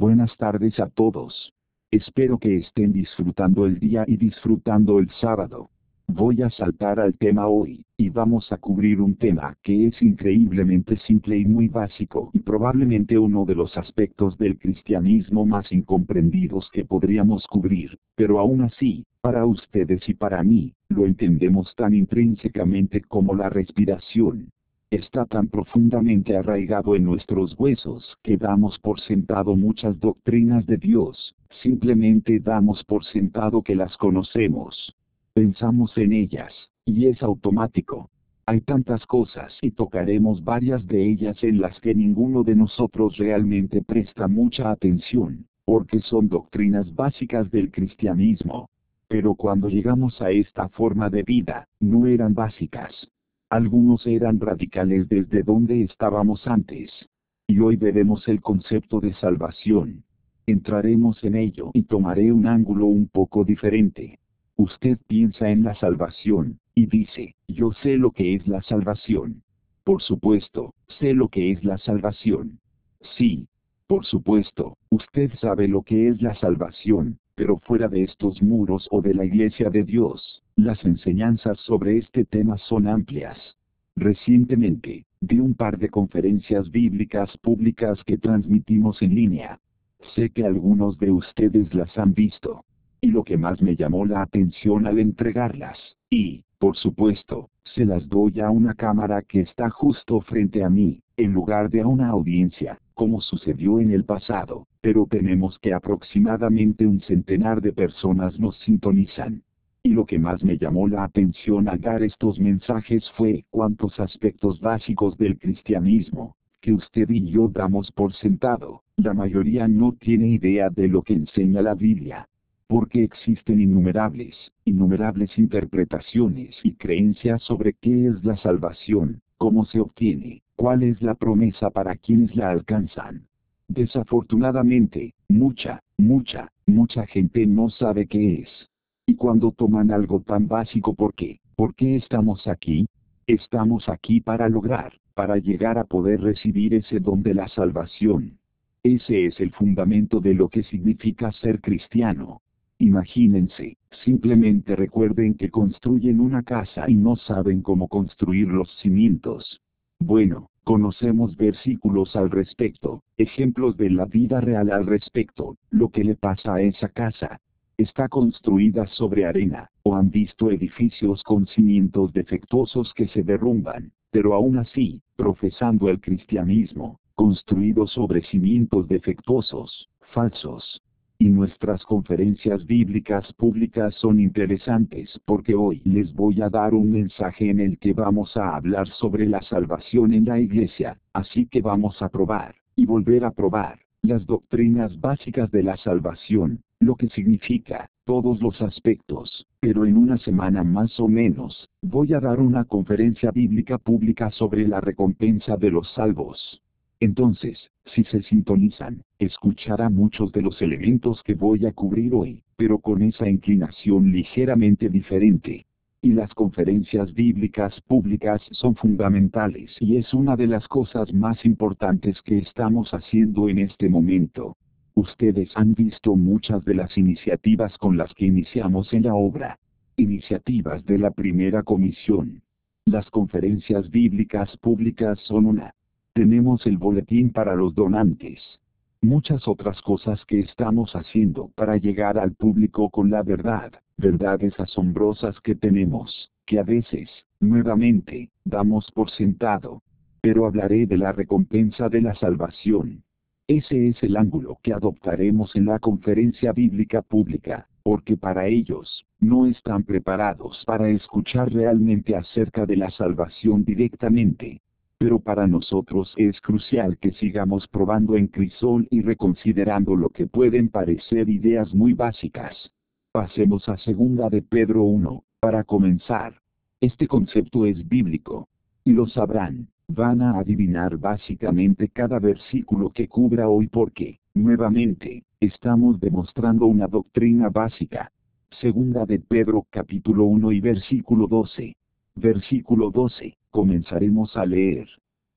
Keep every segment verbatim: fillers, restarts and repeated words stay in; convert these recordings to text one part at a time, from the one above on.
Buenas tardes a todos. Espero que estén disfrutando el día y disfrutando el sábado. Voy a saltar al tema hoy, y vamos a cubrir un tema que es increíblemente simple y muy básico, y probablemente uno de los aspectos del cristianismo más incomprendidos que podríamos cubrir, pero aún así, para ustedes y para mí, lo entendemos tan intrínsecamente como la respiración. Está tan profundamente arraigado en nuestros huesos que damos por sentado muchas doctrinas de Dios, simplemente damos por sentado que las conocemos. Pensamos en ellas, y es automático. Hay tantas cosas y tocaremos varias de ellas en las que ninguno de nosotros realmente presta mucha atención, porque son doctrinas básicas del cristianismo. Pero cuando llegamos a esta forma de vida, no eran básicas. Algunos eran radicales desde donde estábamos antes. Y hoy veremos el concepto de salvación. Entraremos en ello y tomaré un ángulo un poco diferente. Usted piensa en la salvación, y dice, yo sé lo que es la salvación. Por supuesto, sé lo que es la salvación. Sí. Por supuesto, usted sabe lo que es la salvación, pero fuera de estos muros o de la iglesia de Dios, las enseñanzas sobre este tema son amplias. Recientemente, di un par de conferencias bíblicas públicas que transmitimos en línea. Sé que algunos de ustedes las han visto. Y lo que más me llamó la atención al entregarlas, y, por supuesto, se las doy a una cámara que está justo frente a mí, en lugar de a una audiencia, como sucedió en el pasado, pero tenemos que aproximadamente un centenar de personas nos sintonizan. Y lo que más me llamó la atención al dar estos mensajes fue cuántos aspectos básicos del cristianismo, que usted y yo damos por sentado, la mayoría no tiene idea de lo que enseña la Biblia. Porque existen innumerables, innumerables interpretaciones y creencias sobre qué es la salvación, cómo se obtiene, cuál es la promesa para quienes la alcanzan. Desafortunadamente, mucha, mucha, mucha gente no sabe qué es. Y cuando toman algo tan básico, ¿por qué? ¿Por qué estamos aquí? Estamos aquí para lograr, para llegar a poder recibir ese don de la salvación. Ese es el fundamento de lo que significa ser cristiano. Imagínense, simplemente recuerden que construyen una casa y no saben cómo construir los cimientos. Bueno, conocemos versículos al respecto, ejemplos de la vida real al respecto, lo que le pasa a esa casa. Está construida sobre arena, o han visto edificios con cimientos defectuosos que se derrumban, pero aún así, profesando el cristianismo, construidos sobre cimientos defectuosos, falsos. Y nuestras conferencias bíblicas públicas son interesantes porque hoy les voy a dar un mensaje en el que vamos a hablar sobre la salvación en la iglesia, así que vamos a probar, y volver a probar, las doctrinas básicas de la salvación, lo que significa, todos los aspectos, pero en una semana más o menos, voy a dar una conferencia bíblica pública sobre la recompensa de los salvos. Entonces, si se sintonizan, escuchará muchos de los elementos que voy a cubrir hoy, pero con esa inclinación ligeramente diferente. Y las conferencias bíblicas públicas son fundamentales y es una de las cosas más importantes que estamos haciendo en este momento. Ustedes han visto muchas de las iniciativas con las que iniciamos en la obra. Iniciativas de la primera comisión. Las conferencias bíblicas públicas son una. Tenemos el boletín para los donantes. Muchas otras cosas que estamos haciendo para llegar al público con la verdad, verdades asombrosas que tenemos, que a veces, nuevamente, damos por sentado. Pero hablaré de la recompensa de la salvación. Ese es el ángulo que adoptaremos en la conferencia bíblica pública, porque para ellos, no están preparados para escuchar realmente acerca de la salvación directamente. Pero para nosotros es crucial que sigamos probando en crisol y reconsiderando lo que pueden parecer ideas muy básicas. Pasemos a segunda de Pedro uno, para comenzar. Este concepto es bíblico. Y lo sabrán, van a adivinar básicamente cada versículo que cubra hoy porque, nuevamente, estamos demostrando una doctrina básica. Segunda de Pedro capítulo uno y versículo doce. Versículo doce. Comenzaremos a leer.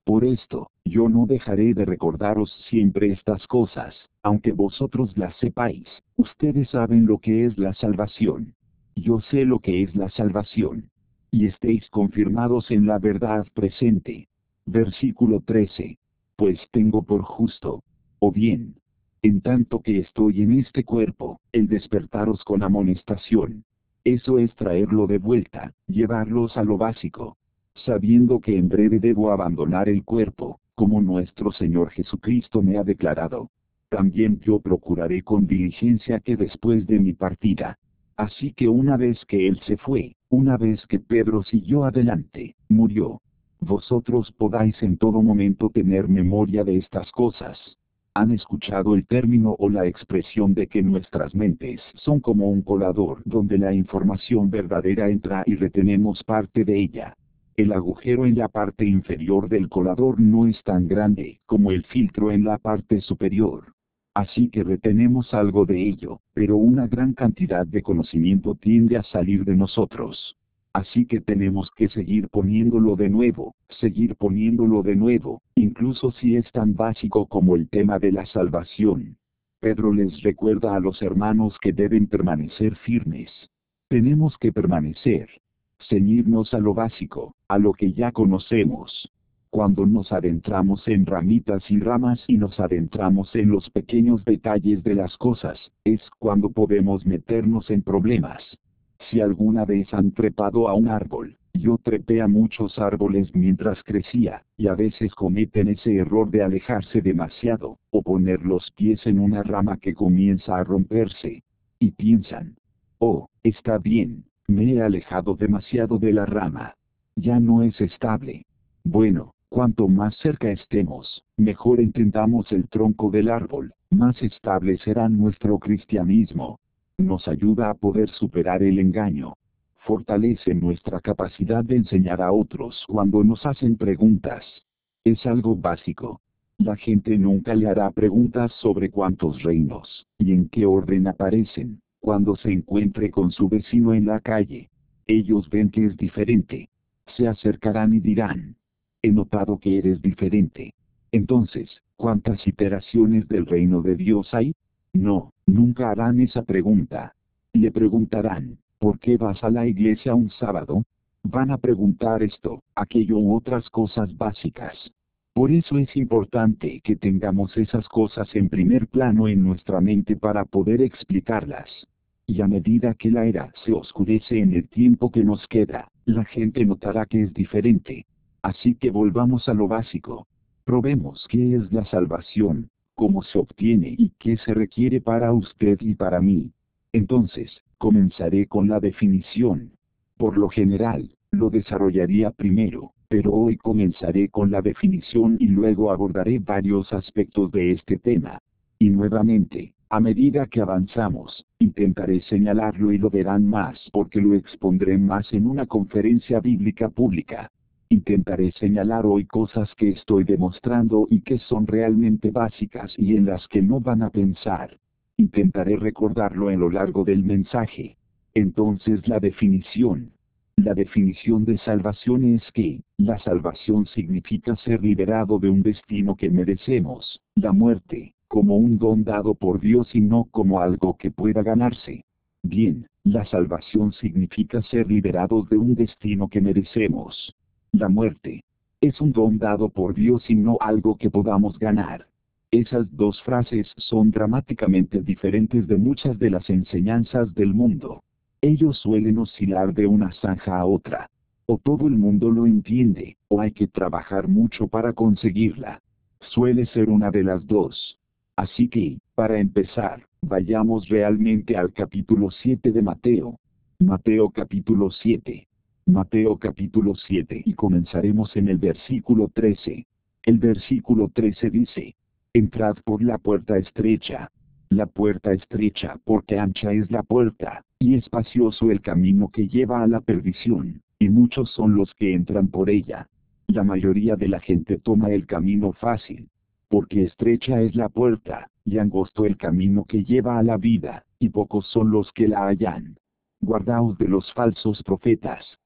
Por esto, yo no dejaré de recordaros siempre estas cosas, aunque vosotros las sepáis. Ustedes saben lo que es la salvación. Yo sé lo que es la salvación. Y estéis confirmados en la verdad presente. Versículo trece. Pues tengo por justo, o bien, en tanto que estoy en este cuerpo, el despertaros con amonestación. Eso es traerlo de vuelta, llevarlos a lo básico. Sabiendo que en breve debo abandonar el cuerpo, como nuestro Señor Jesucristo me ha declarado. También yo procuraré con diligencia que después de mi partida. Así que una vez que Él se fue, una vez que Pedro siguió adelante, murió. Vosotros podáis en todo momento tener memoria de estas cosas. ¿Han escuchado el término o la expresión de que nuestras mentes son como un colador donde la información verdadera entra y retenemos parte de ella? El agujero en la parte inferior del colador no es tan grande como el filtro en la parte superior. Así que retenemos algo de ello, pero una gran cantidad de conocimiento tiende a salir de nosotros. Así que tenemos que seguir poniéndolo de nuevo, seguir poniéndolo de nuevo, incluso si es tan básico como el tema de la salvación. Pedro les recuerda a los hermanos que deben permanecer firmes. Tenemos que permanecer. Ceñirnos a lo básico, a lo que ya conocemos. Cuando nos adentramos en ramitas y ramas y nos adentramos en los pequeños detalles de las cosas, es cuando podemos meternos en problemas. Si alguna vez han trepado a un árbol, yo trepé a muchos árboles mientras crecía, y a veces cometen ese error de alejarse demasiado, o poner los pies en una rama que comienza a romperse. Y piensan, oh, está bien, me he alejado demasiado de la rama. Ya no es estable. Bueno, cuanto más cerca estemos, mejor entendamos el tronco del árbol, más estable será nuestro cristianismo. Nos ayuda a poder superar el engaño. Fortalece nuestra capacidad de enseñar a otros cuando nos hacen preguntas. Es algo básico. La gente nunca le hará preguntas sobre cuántos reinos, y en qué orden aparecen, cuando se encuentre con su vecino en la calle. Ellos ven que es diferente. Se acercarán y dirán, he notado que eres diferente. Entonces, ¿cuántas iteraciones del reino de Dios hay? No, nunca harán esa pregunta. Le preguntarán, ¿por qué vas a la iglesia un sábado? Van a preguntar esto, aquello u otras cosas básicas. Por eso es importante que tengamos esas cosas en primer plano en nuestra mente para poder explicarlas. Y a medida que la era se oscurece en el tiempo que nos queda, la gente notará que es diferente. Así que volvamos a lo básico. Probemos qué es la salvación, cómo se obtiene y qué se requiere para usted y para mí. Entonces, comenzaré con la definición. Por lo general, lo desarrollaría primero, pero hoy comenzaré con la definición y luego abordaré varios aspectos de este tema. Y nuevamente, a medida que avanzamos, intentaré señalarlo y lo verán más porque lo expondré más en una conferencia bíblica pública. Intentaré señalar hoy cosas que estoy demostrando y que son realmente básicas y en las que no van a pensar. Intentaré recordarlo en lo largo del mensaje. Entonces la definición. La definición de salvación es que, la salvación significa ser liberado de un destino que merecemos, la muerte, como un don dado por Dios y no como algo que pueda ganarse. Bien, la salvación significa ser liberados de un destino que merecemos. La muerte es un don dado por Dios y no algo que podamos ganar. Esas dos frases son dramáticamente diferentes de muchas de las enseñanzas del mundo. Ellos suelen oscilar de una zanja a otra. O todo el mundo lo entiende, o hay que trabajar mucho para conseguirla. Suele ser una de las dos. Así que, para empezar, vayamos realmente al capítulo siete de Mateo. Mateo capítulo siete. Mateo capítulo siete y comenzaremos en el versículo trece. El versículo trece dice, entrad por la puerta estrecha. La puerta estrecha porque ancha es la puerta, y espacioso el camino que lleva a la perdición, y muchos son los que entran por ella. La mayoría de la gente toma el camino fácil, porque estrecha es la puerta, y angosto el camino que lleva a la vida, y pocos son los que la hallan. Guardaos de los falsos profetas,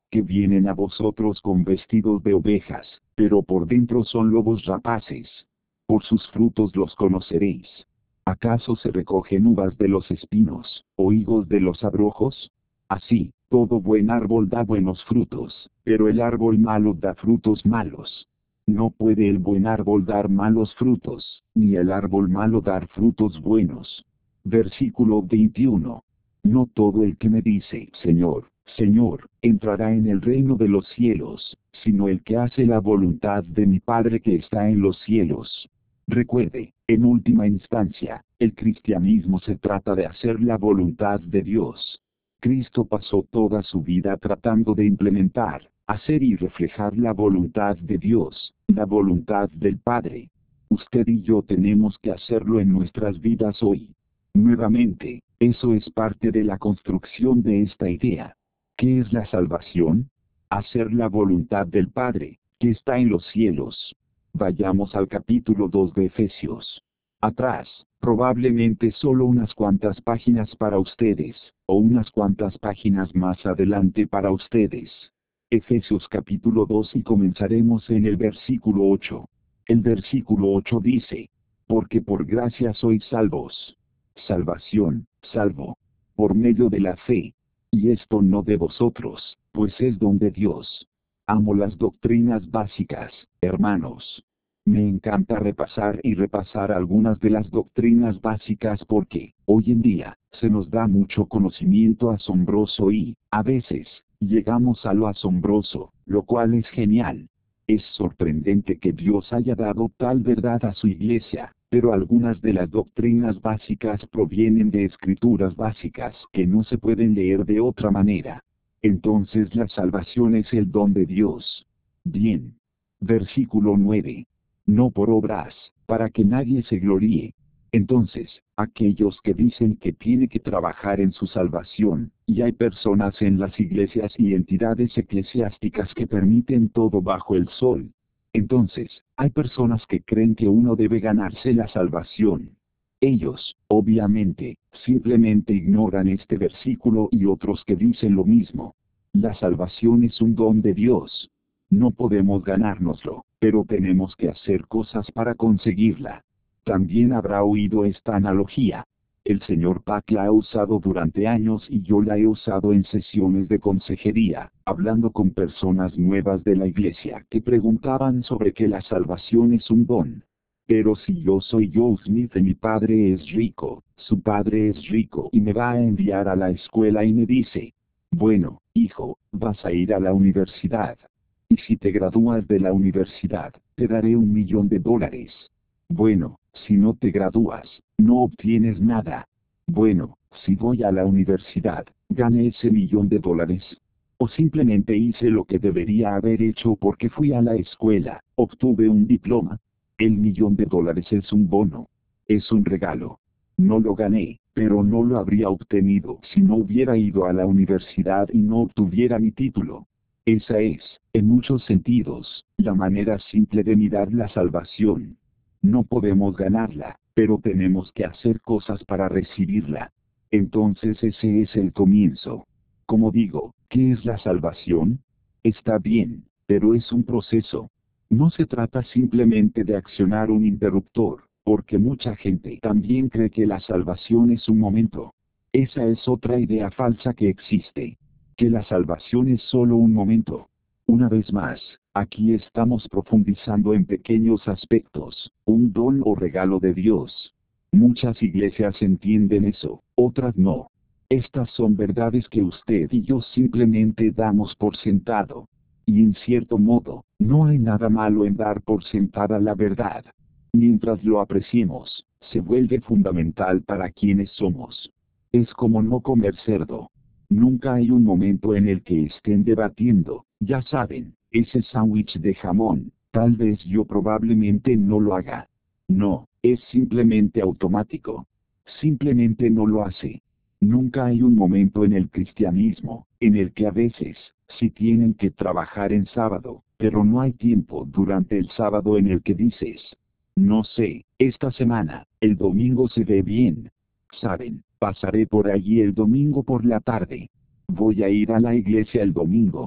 que vienen a vosotros con vestidos de ovejas, pero por dentro son lobos rapaces. Por sus frutos los conoceréis. ¿Acaso se recogen uvas de los espinos, o higos de los abrojos? Así, todo buen árbol da buenos frutos, pero el árbol malo da frutos malos. No puede el buen árbol dar malos frutos, ni el árbol malo dar frutos buenos. Versículo veintiuno. No todo el que me dice, Señor, Señor, entrará en el reino de los cielos, sino el que hace la voluntad de mi Padre que está en los cielos. Recuerde, en última instancia, el cristianismo se trata de hacer la voluntad de Dios. Cristo pasó toda su vida tratando de implementar, hacer y reflejar la voluntad de Dios, la voluntad del Padre. Usted y yo tenemos que hacerlo en nuestras vidas hoy. Nuevamente, eso es parte de la construcción de esta idea. ¿Qué es la salvación? Hacer la voluntad del Padre, que está en los cielos. Vayamos al capítulo dos de Efesios. Atrás, probablemente solo unas cuantas páginas para ustedes, o unas cuantas páginas más adelante para ustedes. Efesios capítulo dos y comenzaremos en el versículo ocho. El versículo ocho dice, porque por gracia sois salvos. Salvación, salvo, por medio de la fe. Y esto no de vosotros, pues es don de Dios. Amo las doctrinas básicas, hermanos. Me encanta repasar y repasar algunas de las doctrinas básicas porque, hoy en día, se nos da mucho conocimiento asombroso y, a veces, llegamos a lo asombroso, lo cual es genial. Es sorprendente que Dios haya dado tal verdad a su iglesia, pero algunas de las doctrinas básicas provienen de escrituras básicas que no se pueden leer de otra manera. Entonces la salvación es el don de Dios. Bien. Versículo nueve. No por obras, para que nadie se gloríe. Entonces, aquellos que dicen que tiene que trabajar en su salvación, y hay personas en las iglesias y entidades eclesiásticas que permiten todo bajo el sol. Entonces, hay personas que creen que uno debe ganarse la salvación. Ellos, obviamente, simplemente ignoran este versículo y otros que dicen lo mismo. La salvación es un don de Dios. No podemos ganárnoslo, pero tenemos que hacer cosas para conseguirla. También habrá oído esta analogía. El señor Pack la ha usado durante años y yo la he usado en sesiones de consejería, hablando con personas nuevas de la iglesia que preguntaban sobre que la salvación es un don. Pero si yo soy Joe Smith y mi padre es rico, su padre es rico y me va a enviar a la escuela y me dice, bueno, hijo, vas a ir a la universidad. Y si te gradúas de la universidad, te daré un millón de dólares. Bueno, si no te gradúas, no obtienes nada. Bueno, si voy a la universidad, gané ese millón de dólares. O simplemente hice lo que debería haber hecho porque fui a la escuela, obtuve un diploma. El millón de dólares es un bono. Es un regalo. No lo gané, pero no lo habría obtenido si no hubiera ido a la universidad y no obtuviera mi título. Esa es, en muchos sentidos, la manera simple de mirar la salvación. No podemos ganarla, pero tenemos que hacer cosas para recibirla. Entonces ese es el comienzo. Como digo, ¿qué es la salvación? Está bien, pero es un proceso. No se trata simplemente de accionar un interruptor, porque mucha gente también cree que la salvación es un momento. Esa es otra idea falsa que existe. Que la salvación es solo un momento. Una vez más, aquí estamos profundizando en pequeños aspectos, un don o regalo de Dios. Muchas iglesias entienden eso, otras no. Estas son verdades que usted y yo simplemente damos por sentado. Y en cierto modo, no hay nada malo en dar por sentada la verdad. Mientras lo apreciemos, se vuelve fundamental para quienes somos. Es como no comer cerdo. Nunca hay un momento en el que estén debatiendo, ya saben, ese sándwich de jamón, tal vez yo probablemente no lo haga. No, es simplemente automático. Simplemente no lo hace. Nunca hay un momento en el cristianismo, en el que a veces, sí tienen que trabajar en sábado, pero no hay tiempo durante el sábado en el que dices, no sé, esta semana, el domingo se ve bien. Saben, pasaré por allí el domingo por la tarde. Voy a ir a la iglesia el domingo.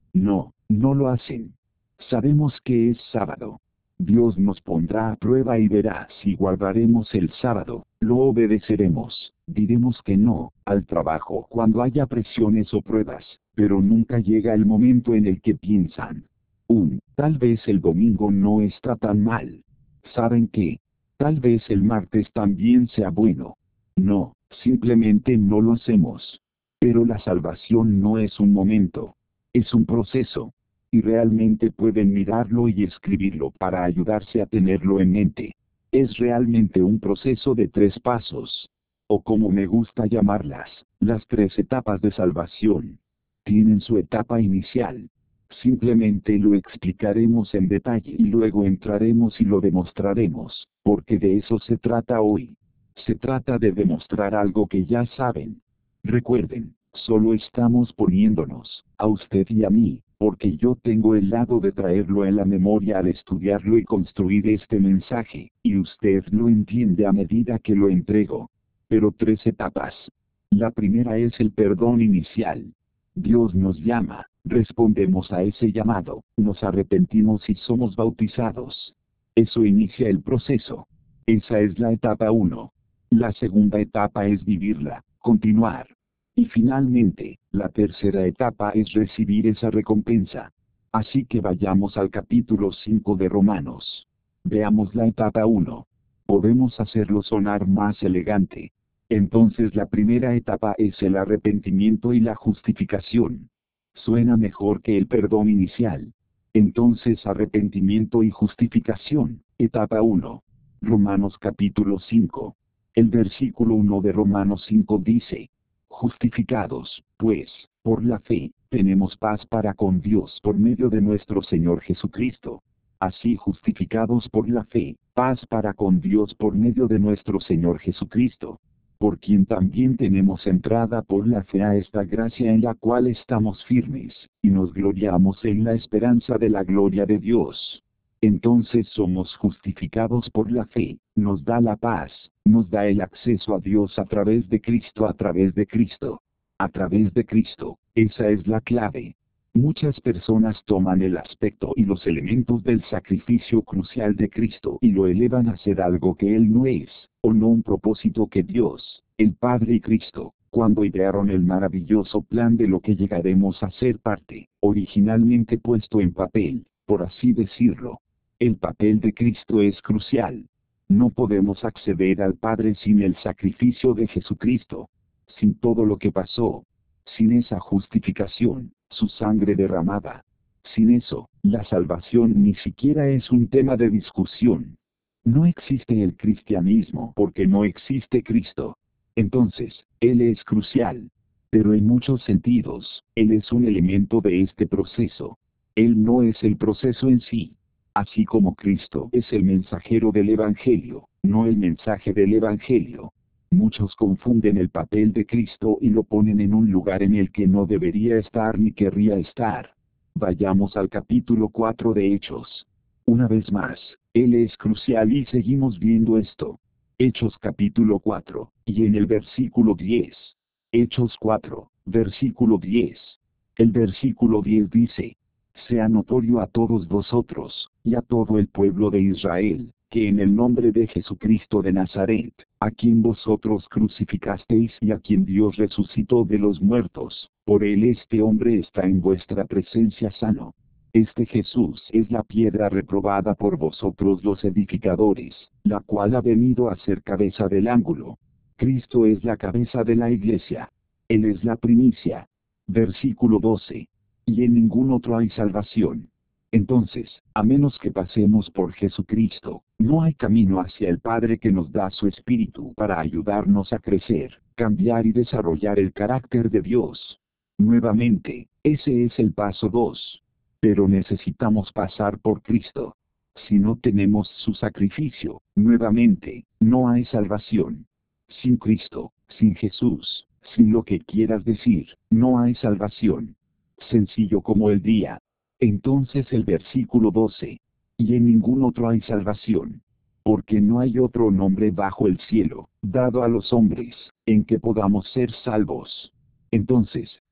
No, no lo hacen. Sabemos que es sábado. Dios nos pondrá a prueba y verá si guardaremos el sábado, lo obedeceremos, diremos que no, al trabajo cuando haya presiones o pruebas, pero nunca llega el momento en el que piensan, um, tal vez el domingo no está tan mal. ¿Saben qué? Tal vez el martes también sea bueno. No, simplemente no lo hacemos. Pero la salvación no es un momento. Es un proceso. Y realmente pueden mirarlo y escribirlo para ayudarse a tenerlo en mente. Es realmente un proceso de tres pasos. O como me gusta llamarlas, las tres etapas de salvación. Tienen su etapa inicial. Simplemente lo explicaremos en detalle y luego entraremos y lo demostraremos, porque de eso se trata hoy. Se trata de demostrar algo que ya saben. Recuerden, solo estamos poniéndonos, a usted y a mí, porque yo tengo el lado de traerlo en la memoria al estudiarlo y construir este mensaje, y usted lo entiende a medida que lo entrego. Pero tres etapas. La primera es el perdón inicial. Dios nos llama, respondemos a ese llamado, nos arrepentimos y somos bautizados. Eso inicia el proceso. Esa es la etapa uno. La segunda etapa es vivirla, continuar. Y finalmente, la tercera etapa es recibir esa recompensa. Así que vayamos al capítulo cinco de Romanos. Veamos la etapa uno. Podemos hacerlo sonar más elegante. Entonces la primera etapa es el arrepentimiento y la justificación. Suena mejor que el perdón inicial. Entonces arrepentimiento y justificación, etapa uno. Romanos capítulo cinco. El versículo uno de Romanos cinco dice: Justificados, pues, por la fe, tenemos paz para con Dios por medio de nuestro Señor Jesucristo. Así justificados por la fe, paz para con Dios por medio de nuestro Señor Jesucristo, por quien también tenemos entrada por la fe a esta gracia en la cual estamos firmes, y nos gloriamos en la esperanza de la gloria de Dios. Entonces somos justificados por la fe, nos da la paz, nos da el acceso a Dios a través de Cristo, a través de Cristo. A través de Cristo, esa es la clave. Muchas personas toman el aspecto y los elementos del sacrificio crucial de Cristo y lo elevan a ser algo que Él no es, o no un propósito que Dios, el Padre y Cristo, cuando idearon el maravilloso plan de lo que llegaremos a ser parte, originalmente puesto en papel, por así decirlo. El papel de Cristo es crucial. No podemos acceder al Padre sin el sacrificio de Jesucristo, sin todo lo que pasó, sin esa justificación, su sangre derramada. Sin eso, la salvación ni siquiera es un tema de discusión. No existe el cristianismo porque no existe Cristo. Entonces, Él es crucial. Pero en muchos sentidos, Él es un elemento de este proceso. Él no es el proceso en sí. Así como Cristo es el mensajero del Evangelio, no el mensaje del Evangelio. Muchos confunden el papel de Cristo y lo ponen en un lugar en el que no debería estar ni querría estar. Vayamos al capítulo cuatro de Hechos. Una vez más, Él es crucial y seguimos viendo esto. Hechos capítulo cuatro, y en el versículo diez. Hechos cuatro, versículo diez. El versículo diez dice: Sea notorio a todos vosotros, y a todo el pueblo de Israel, que en el nombre de Jesucristo de Nazaret, a quien vosotros crucificasteis y a quien Dios resucitó de los muertos, por él este hombre está en vuestra presencia sano. Este Jesús es la piedra reprobada por vosotros los edificadores, la cual ha venido a ser cabeza del ángulo. Cristo es la cabeza de la iglesia. Él es la primicia. Versículo doce. Y en ningún otro hay salvación. Entonces, a menos que pasemos por Jesucristo, no hay camino hacia el Padre que nos da su Espíritu para ayudarnos a crecer, cambiar y desarrollar el carácter de Dios. Nuevamente, ese es el paso dos. Pero necesitamos pasar por Cristo. Si no tenemos su sacrificio, nuevamente, no hay salvación. Sin Cristo, sin Jesús, sin lo que quieras decir, no hay salvación. Sencillo como el día. Entonces el versículo doce. Y en ningún otro hay salvación. Porque no hay otro nombre bajo el cielo, dado a los hombres, en que podamos ser salvos. Entonces,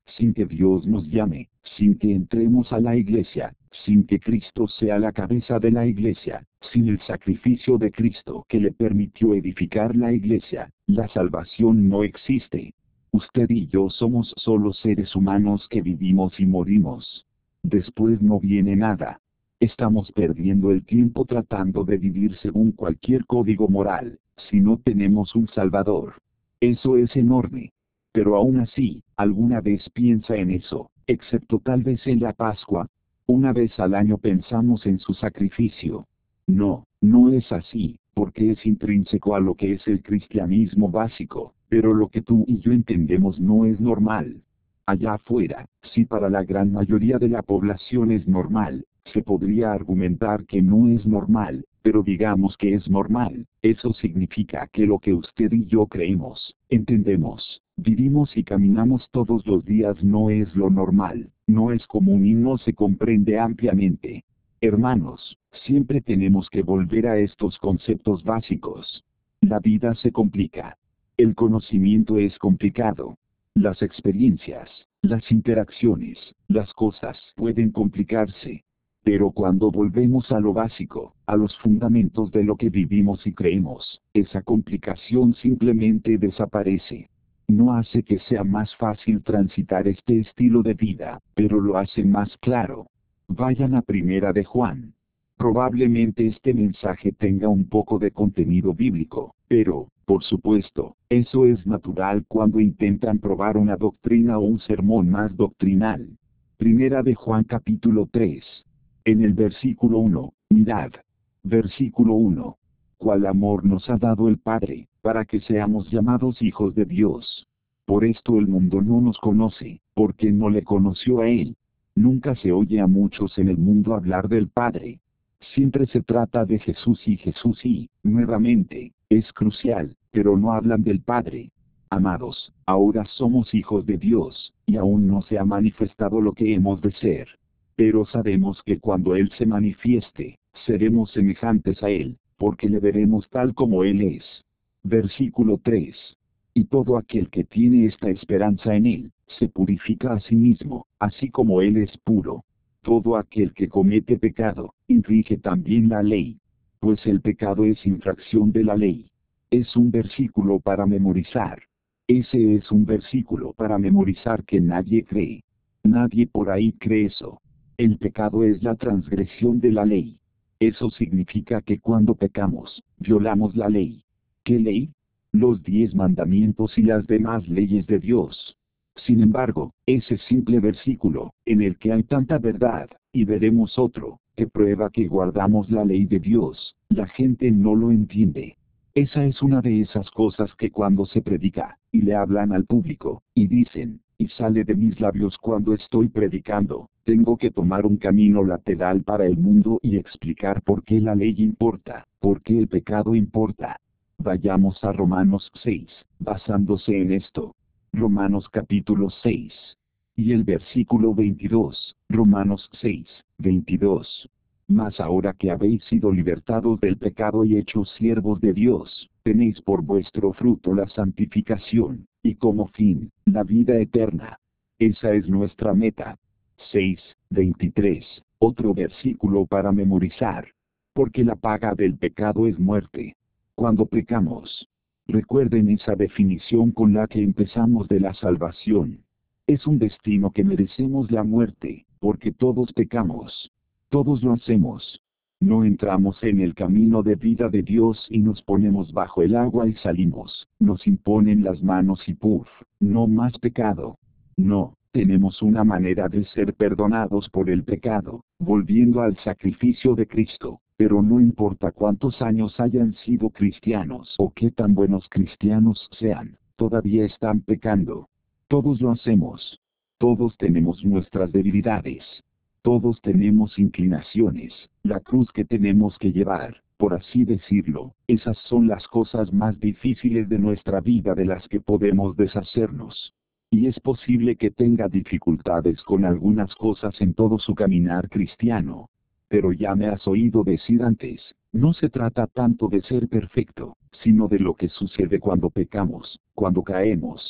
sin que Dios nos llame, sin que entremos a la iglesia, sin que Cristo sea la cabeza de la iglesia, sin el sacrificio de Cristo que le permitió edificar la iglesia, la salvación no existe. Usted y yo somos solo seres humanos que vivimos y morimos. Después no viene nada. Estamos perdiendo el tiempo tratando de vivir según cualquier código moral, si no tenemos un Salvador. Eso es enorme. Pero aún así, ¿alguna vez piensa en eso, excepto tal vez en la Pascua? Una vez al año pensamos en su sacrificio. No, no es así, porque es intrínseco a lo que es el cristianismo básico, pero lo que tú y yo entendemos no es normal. Allá afuera, si para la gran mayoría de la población es normal, se podría argumentar que no es normal, pero digamos que es normal. Eso significa que lo que usted y yo creemos, entendemos, vivimos y caminamos todos los días no es lo normal, no es común y no se comprende ampliamente. Hermanos, siempre tenemos que volver a estos conceptos básicos. La vida se complica. El conocimiento es complicado. Las experiencias, las interacciones, las cosas pueden complicarse. Pero cuando volvemos a lo básico, a los fundamentos de lo que vivimos y creemos, esa complicación simplemente desaparece. No hace que sea más fácil transitar este estilo de vida, pero lo hace más claro. Vayan a Primera de Juan. Probablemente este mensaje tenga un poco de contenido bíblico, pero, por supuesto, eso es natural cuando intentan probar una doctrina o un sermón más doctrinal. Primera de Juan capítulo tres. En el versículo uno, mirad. Versículo uno. ¿Cuál amor nos ha dado el Padre, para que seamos llamados hijos de Dios? Por esto el mundo no nos conoce, porque no le conoció a Él. Nunca se oye a muchos en el mundo hablar del Padre. Siempre se trata de Jesús y Jesús y, nuevamente, es crucial, pero no hablan del Padre. Amados, ahora somos hijos de Dios, y aún no se ha manifestado lo que hemos de ser. Pero sabemos que cuando Él se manifieste, seremos semejantes a Él, porque le veremos tal como Él es. Versículo tres. Y todo aquel que tiene esta esperanza en Él, se purifica a sí mismo, así como Él es puro. Todo aquel que comete pecado, infringe también la ley. Pues el pecado es infracción de la ley. Es un versículo para memorizar. Ese es un versículo para memorizar que nadie cree. Nadie por ahí cree eso. El pecado es la transgresión de la ley. Eso significa que cuando pecamos, violamos la ley. ¿Qué ley? Los diez mandamientos y las demás leyes de Dios. Sin embargo, ese simple versículo, en el que hay tanta verdad, y veremos otro, que prueba que guardamos la ley de Dios, la gente no lo entiende. Esa es una de esas cosas que cuando se predica, y le hablan al público, y dicen, y sale de mis labios cuando estoy predicando, tengo que tomar un camino lateral para el mundo y explicar por qué la ley importa, por qué el pecado importa. Vayamos a Romanos seis, basándose en esto. Romanos capítulo seis. Y el versículo veintidós, Romanos seis, veintidós. Mas ahora que habéis sido libertados del pecado y hechos siervos de Dios, tenéis por vuestro fruto la santificación, y como fin, la vida eterna. Esa es nuestra meta. seis, veintitrés, otro versículo para memorizar. Porque la paga del pecado es muerte. Cuando pecamos, recuerden esa definición con la que empezamos de la salvación. Es un destino que merecemos la muerte, porque todos pecamos. Todos lo hacemos. No entramos en el camino de vida de Dios y nos ponemos bajo el agua y salimos. Nos imponen las manos y puff, no más pecado. No, tenemos una manera de ser perdonados por el pecado, volviendo al sacrificio de Cristo. Pero no importa cuántos años hayan sido cristianos o qué tan buenos cristianos sean, todavía están pecando. Todos lo hacemos. Todos tenemos nuestras debilidades. Todos tenemos inclinaciones, la cruz que tenemos que llevar, por así decirlo. Esas son las cosas más difíciles de nuestra vida de las que podemos deshacernos. Y es posible que tenga dificultades con algunas cosas en todo su caminar cristiano. Pero ya me has oído decir antes, no se trata tanto de ser perfecto, sino de lo que sucede cuando pecamos, cuando caemos.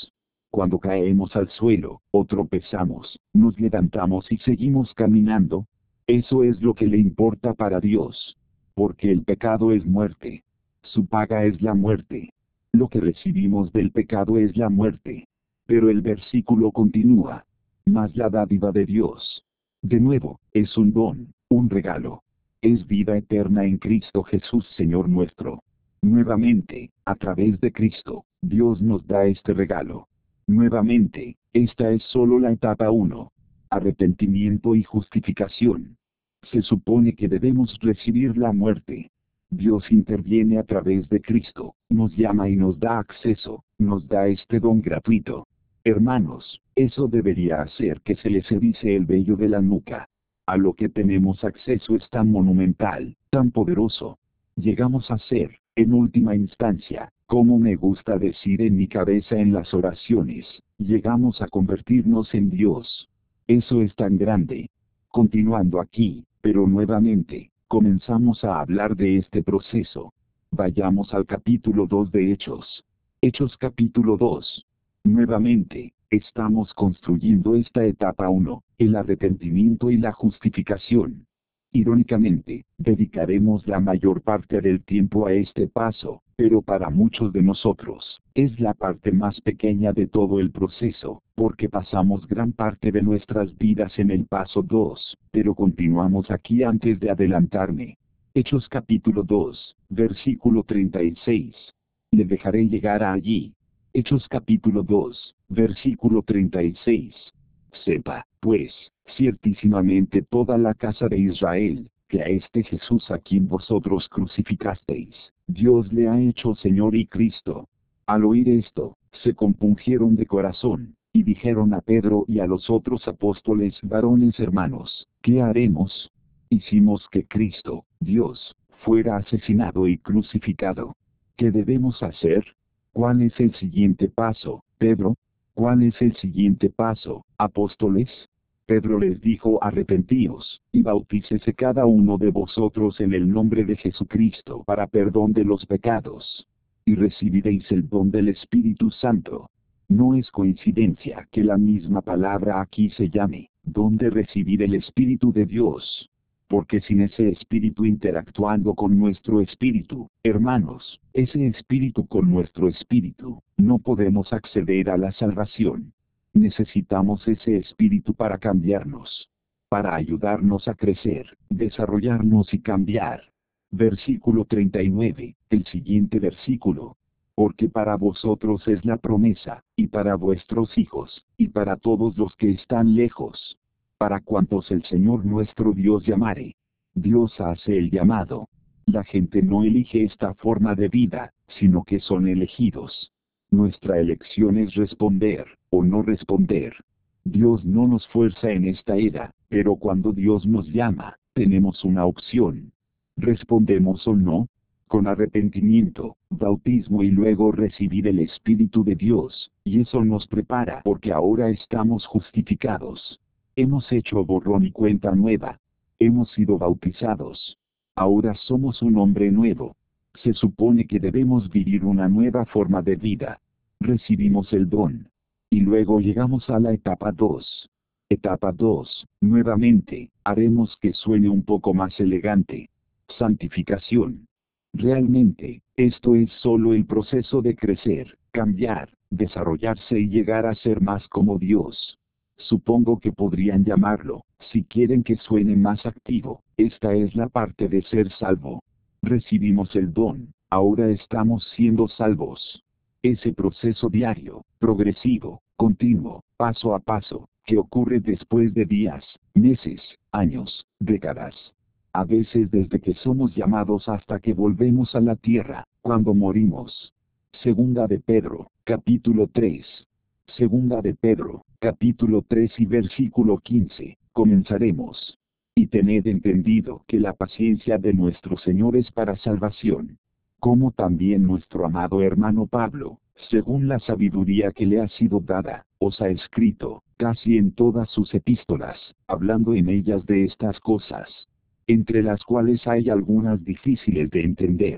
Cuando caemos al suelo, o tropezamos, nos levantamos y seguimos caminando. Eso es lo que le importa para Dios. Porque el pecado es muerte. Su paga es la muerte. Lo que recibimos del pecado es la muerte. Pero el versículo continúa. Mas la dádiva de Dios. De nuevo, es un don, un regalo. Es vida eterna en Cristo Jesús Señor nuestro. Nuevamente, a través de Cristo, Dios nos da este regalo. Nuevamente, esta es solo la etapa uno. Arrepentimiento y justificación. Se supone que debemos recibir la muerte. Dios interviene a través de Cristo, nos llama y nos da acceso, nos da este don gratuito. Hermanos, eso debería hacer que se les erice el vello de la nuca. A lo que tenemos acceso es tan monumental, tan poderoso. Llegamos a ser, en última instancia, como me gusta decir en mi cabeza en las oraciones, llegamos a convertirnos en Dios. Eso es tan grande. Continuando aquí, pero nuevamente, comenzamos a hablar de este proceso. Vayamos al capítulo dos de Hechos. Hechos capítulo dos. Nuevamente, estamos construyendo esta etapa uno, el arrepentimiento y la justificación. Irónicamente, dedicaremos la mayor parte del tiempo a este paso, pero para muchos de nosotros, es la parte más pequeña de todo el proceso, porque pasamos gran parte de nuestras vidas en el paso dos, pero continuamos aquí antes de adelantarme. Hechos capítulo dos, versículo treinta y seis. Le dejaré llegar a allí. Hechos capítulo dos, versículo treinta y seis. Sepa, pues, ciertísimamente toda la casa de Israel, que a este Jesús a quien vosotros crucificasteis, Dios le ha hecho Señor y Cristo. Al oír esto, se compungieron de corazón, y dijeron a Pedro y a los otros apóstoles: varones hermanos, ¿qué haremos? Hicimos que Cristo, Dios, fuera asesinado y crucificado. ¿Qué debemos hacer? ¿Cuál es el siguiente paso, Pedro? ¿Cuál es el siguiente paso, apóstoles? Pedro les dijo: arrepentíos, y bautícese cada uno de vosotros en el nombre de Jesucristo para perdón de los pecados. Y recibiréis el don del Espíritu Santo. No es coincidencia que la misma palabra aquí se llame, don de recibir el Espíritu de Dios. Porque sin ese Espíritu interactuando con nuestro espíritu, hermanos, ese Espíritu con nuestro espíritu, no podemos acceder a la salvación. Necesitamos ese Espíritu para cambiarnos, para ayudarnos a crecer, desarrollarnos y cambiar. Versículo treinta y nueve, el siguiente versículo. Porque para vosotros es la promesa, y para vuestros hijos, y para todos los que están lejos. Para cuantos el Señor nuestro Dios llamare. Dios hace el llamado. La gente no elige esta forma de vida, sino que son elegidos. Nuestra elección es responder, o no responder. Dios no nos fuerza en esta era, pero cuando Dios nos llama, tenemos una opción. ¿Respondemos o no? Con arrepentimiento, bautismo y luego recibir el Espíritu de Dios, y eso nos prepara porque ahora estamos justificados. Hemos hecho borrón y cuenta nueva. Hemos sido bautizados. Ahora somos un hombre nuevo. Se supone que debemos vivir una nueva forma de vida. Recibimos el don. Y luego llegamos a la etapa dos. Etapa dos, nuevamente, haremos que suene un poco más elegante. Santificación. Realmente, esto es solo el proceso de crecer, cambiar, desarrollarse y llegar a ser más como Dios. Supongo que podrían llamarlo, si quieren que suene más activo, esta es la parte de ser salvo. Recibimos el don, ahora estamos siendo salvos. Ese proceso diario, progresivo, continuo, paso a paso, que ocurre después de días, meses, años, décadas. A veces desde que somos llamados hasta que volvemos a la tierra, cuando morimos. Segunda de Pedro, capítulo tres. Segunda de Pedro, capítulo tres y versículo quince, comenzaremos. Y tened entendido que la paciencia de nuestro Señor es para salvación. Como también nuestro amado hermano Pablo, según la sabiduría que le ha sido dada, os ha escrito, casi en todas sus epístolas, hablando en ellas de estas cosas, entre las cuales hay algunas difíciles de entender.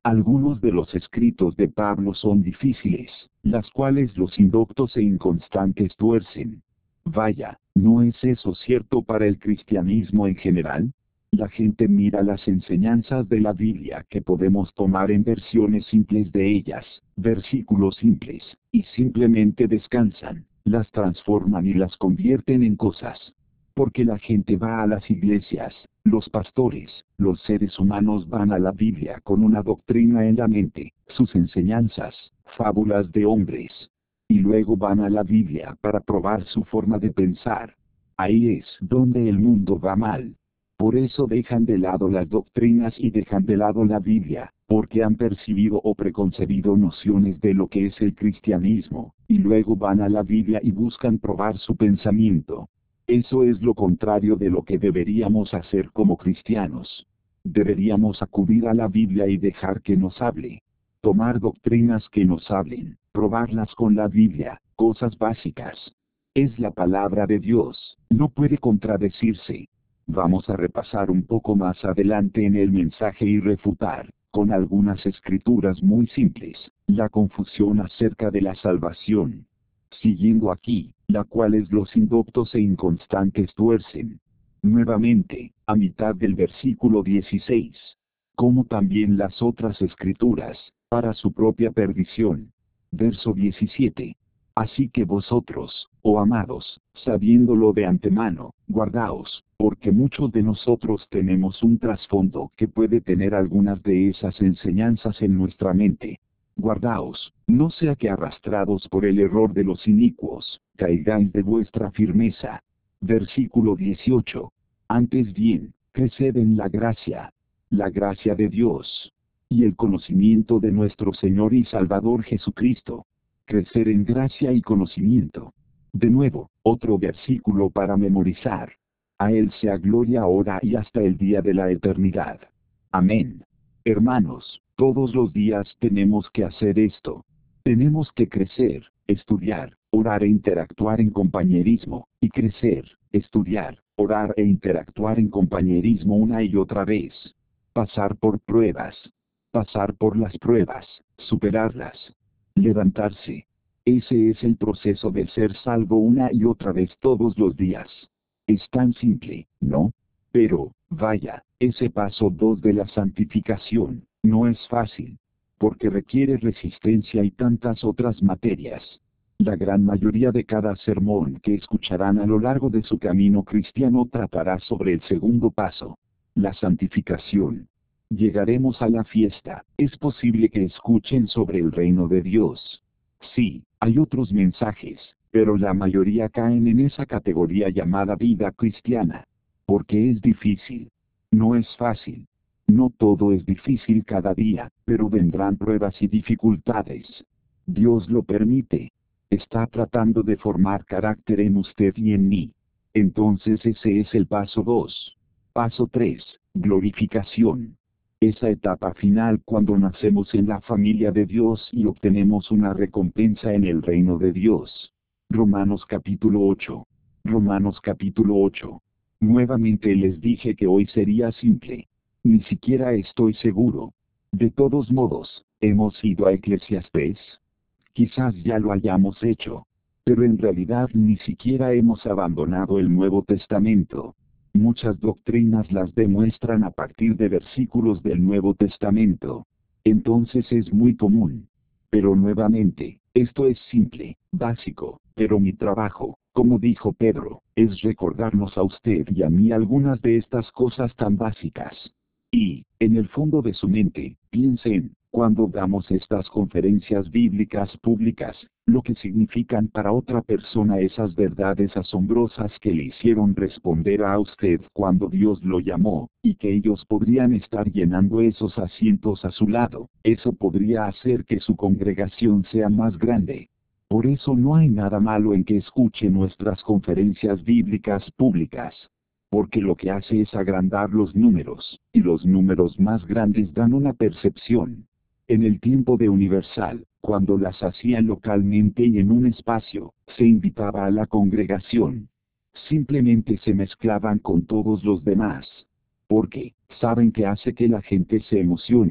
Algunos de los escritos de Pablo son difíciles, las cuales los indoctos e inconstantes tuercen. Vaya, ¿no es eso cierto para el cristianismo en general? La gente mira las enseñanzas de la Biblia que podemos tomar en versiones simples de ellas, versículos simples, y simplemente descansan, las transforman y las convierten en cosas. Porque la gente va a las iglesias, los pastores, los seres humanos van a la Biblia con una doctrina en la mente, sus enseñanzas, fábulas de hombres. Y luego van a la Biblia para probar su forma de pensar. Ahí es donde el mundo va mal. Por eso dejan de lado las doctrinas y dejan de lado la Biblia, porque han percibido o preconcebido nociones de lo que es el cristianismo, y luego van a la Biblia y buscan probar su pensamiento. Eso es lo contrario de lo que deberíamos hacer como cristianos. Deberíamos acudir a la Biblia y dejar que nos hable. Tomar doctrinas que nos hablen, probarlas con la Biblia, cosas básicas. Es la palabra de Dios, no puede contradecirse. Vamos a repasar un poco más adelante en el mensaje y refutar, con algunas escrituras muy simples, la confusión acerca de la salvación. Siguiendo aquí, la cual es los indoctos e inconstantes tuercen. Nuevamente, a mitad del versículo dieciséis. Como también las otras escrituras, para su propia perdición. Verso diecisiete. Así que vosotros, oh amados, sabiéndolo de antemano, guardaos, porque muchos de nosotros tenemos un trasfondo que puede tener algunas de esas enseñanzas en nuestra mente. Guardaos, no sea que arrastrados por el error de los inicuos, caigáis de vuestra firmeza. Versículo dieciocho. Antes bien, creced en la gracia, la gracia de Dios, y el conocimiento de nuestro Señor y Salvador Jesucristo. Crecer en gracia y conocimiento. De nuevo, otro versículo para memorizar. A Él sea gloria ahora y hasta el día de la eternidad. Amén. Hermanos, todos los días tenemos que hacer esto. Tenemos que crecer, estudiar, orar e interactuar en compañerismo, y crecer, estudiar, orar e interactuar en compañerismo una y otra vez. Pasar por pruebas. Pasar por las pruebas, superarlas. Levantarse. Ese es el proceso de ser salvo una y otra vez todos los días. Es tan simple, ¿no? Pero, vaya, ese paso dos de la santificación, no es fácil. Porque requiere resistencia y tantas otras materias. La gran mayoría de cada sermón que escucharán a lo largo de su camino cristiano tratará sobre el segundo paso. La santificación. Llegaremos a la fiesta. Es posible que escuchen sobre el reino de Dios. Sí, hay otros mensajes, pero la mayoría caen en esa categoría llamada vida cristiana. Porque es difícil. No es fácil. No todo es difícil cada día, pero vendrán pruebas y dificultades. Dios lo permite. Está tratando de formar carácter en usted y en mí. Entonces ese es el paso dos. Paso tres. Glorificación. Esa etapa final cuando nacemos en la familia de Dios y obtenemos una recompensa en el reino de Dios. Romanos capítulo ocho. Romanos capítulo ocho. Nuevamente les dije que hoy sería simple. Ni siquiera estoy seguro. De todos modos, ¿hemos ido a Eclesiastés? Quizás ya lo hayamos hecho. Pero en realidad ni siquiera hemos abandonado el Nuevo Testamento. Muchas doctrinas las demuestran a partir de versículos del Nuevo Testamento. Entonces es muy común. Pero nuevamente, esto es simple, básico, pero mi trabajo, como dijo Pedro, es recordarnos a usted y a mí algunas de estas cosas tan básicas. Y, en el fondo de su mente, piensen, cuando damos estas conferencias bíblicas públicas, lo que significan para otra persona esas verdades asombrosas que le hicieron responder a usted cuando Dios lo llamó, y que ellos podrían estar llenando esos asientos a su lado, eso podría hacer que su congregación sea más grande. Por eso no hay nada malo en que escuche nuestras conferencias bíblicas públicas. Porque lo que hace es agrandar los números, y los números más grandes dan una percepción. En el tiempo de Universal, cuando las hacían localmente y en un espacio, se invitaba a la congregación. Simplemente se mezclaban con todos los demás. Porque, ¿saben qué hace que la gente se emocione?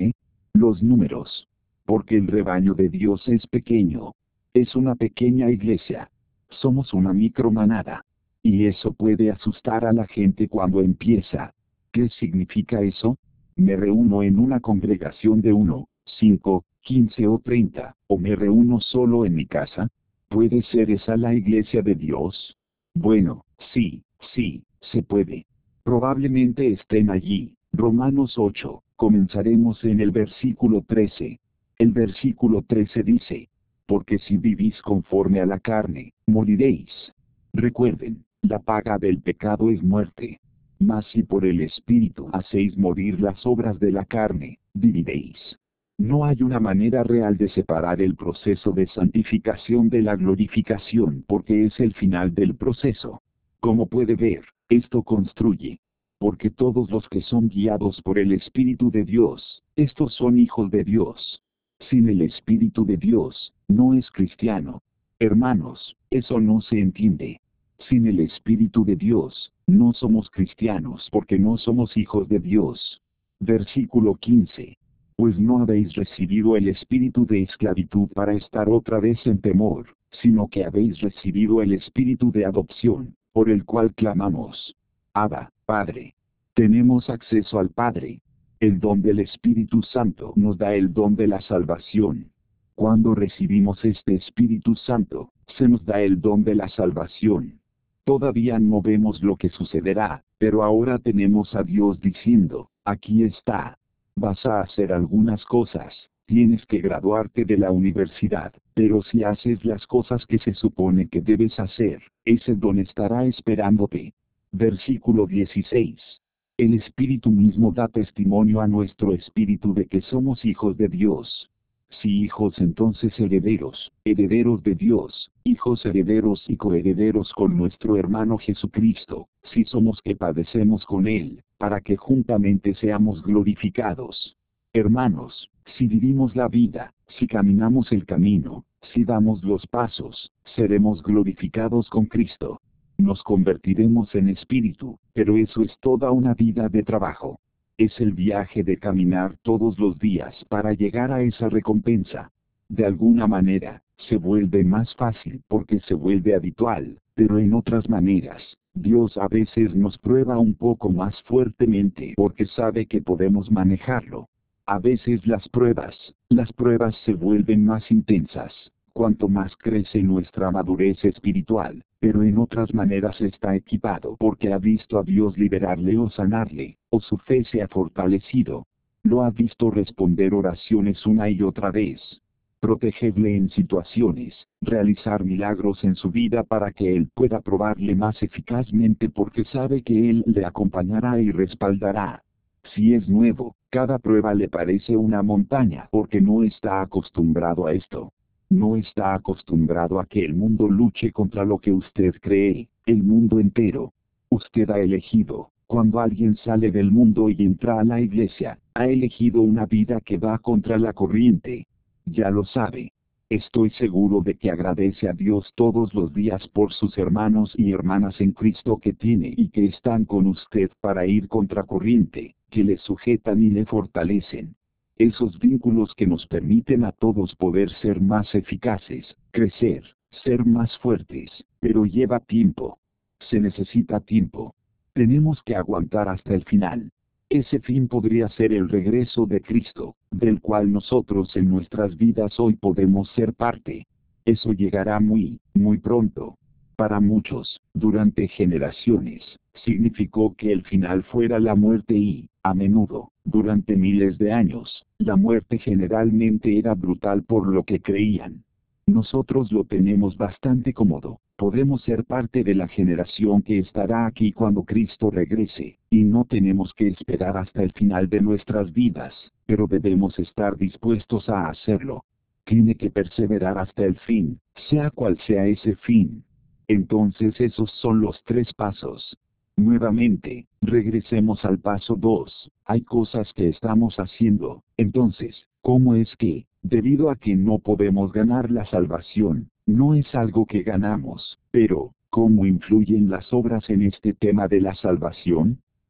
Los números. Porque el rebaño de Dios es pequeño. Es una pequeña iglesia. Somos una micromanada. Y eso puede asustar a la gente cuando empieza. ¿Qué significa eso? Me reúno en una congregación de uno, cinco, quince o treinta, o me reúno solo en mi casa. ¿Puede ser esa la iglesia de Dios? Bueno, sí, sí, se puede. Probablemente estén allí. Romanos ocho, comenzaremos en el versículo trece. El versículo trece dice, porque si vivís conforme a la carne, moriréis. Recuerden, la paga del pecado es muerte. Mas si por el Espíritu hacéis morir las obras de la carne, viviréis. No hay una manera real de separar el proceso de santificación de la glorificación porque es el final del proceso. Como puede ver, esto construye. Porque todos los que son guiados por el Espíritu de Dios, estos son hijos de Dios. Sin el Espíritu de Dios, no es cristiano. Hermanos, eso no se entiende. Sin el Espíritu de Dios, no somos cristianos porque no somos hijos de Dios. Versículo quince. Pues no habéis recibido el espíritu de esclavitud para estar otra vez en temor, sino que habéis recibido el espíritu de adopción, por el cual clamamos. Abba, Padre. Tenemos acceso al Padre. El don del Espíritu Santo nos da el don de la salvación. Cuando recibimos este Espíritu Santo, se nos da el don de la salvación. Todavía no vemos lo que sucederá, pero ahora tenemos a Dios diciendo, aquí está. Vas a hacer algunas cosas, tienes que graduarte de la universidad, pero si haces las cosas que se supone que debes hacer, ese don estará esperándote. Versículo dieciséis. El Espíritu mismo da testimonio a nuestro espíritu de que somos hijos de Dios. Si hijos entonces herederos, herederos de Dios, hijos herederos y coherederos con nuestro hermano Jesucristo, si somos que padecemos con Él, para que juntamente seamos glorificados. Hermanos, si vivimos la vida, si caminamos el camino, si damos los pasos, seremos glorificados con Cristo. Nos convertiremos en espíritu, pero eso es toda una vida de trabajo. Es el viaje de caminar todos los días para llegar a esa recompensa. De alguna manera, se vuelve más fácil porque se vuelve habitual, pero en otras maneras, Dios a veces nos prueba un poco más fuertemente porque sabe que podemos manejarlo. A veces las pruebas, las pruebas se vuelven más intensas, cuanto más crece nuestra madurez espiritual, pero en otras maneras está equipado porque ha visto a Dios liberarle o sanarle, o su fe se ha fortalecido. Lo ha visto responder oraciones una y otra vez. Protegerle en situaciones, realizar milagros en su vida para que Él pueda probarle más eficazmente porque sabe que Él le acompañará y respaldará. Si es nuevo, cada prueba le parece una montaña porque no está acostumbrado a esto. No está acostumbrado a que el mundo luche contra lo que usted cree, el mundo entero. Usted ha elegido, cuando alguien sale del mundo y entra a la iglesia, ha elegido una vida que va contra la corriente. Ya lo sabe. Estoy seguro de que agradece a Dios todos los días por sus hermanos y hermanas en Cristo que tiene y que están con usted para ir contra corriente, que le sujetan y le fortalecen. Esos vínculos que nos permiten a todos poder ser más eficaces, crecer, ser más fuertes, pero lleva tiempo. Se necesita tiempo. Tenemos que aguantar hasta el final. Ese fin podría ser el regreso de Cristo, del cual nosotros en nuestras vidas hoy podemos ser parte. Eso llegará muy, muy pronto. Para muchos, durante generaciones, significó que el final fuera la muerte y, a menudo, durante miles de años, la muerte generalmente era brutal por lo que creían. Nosotros lo tenemos bastante cómodo, podemos ser parte de la generación que estará aquí cuando Cristo regrese, y no tenemos que esperar hasta el final de nuestras vidas, pero debemos estar dispuestos a hacerlo. Tiene que perseverar hasta el fin, sea cual sea ese fin. Entonces esos son los tres pasos. Nuevamente, regresemos al paso dos. Hay cosas que estamos haciendo. Entonces, ¿cómo es que, debido a que no podemos ganar la salvación, no es algo que ganamos, pero, ¿cómo influyen las obras en este tema de la salvación?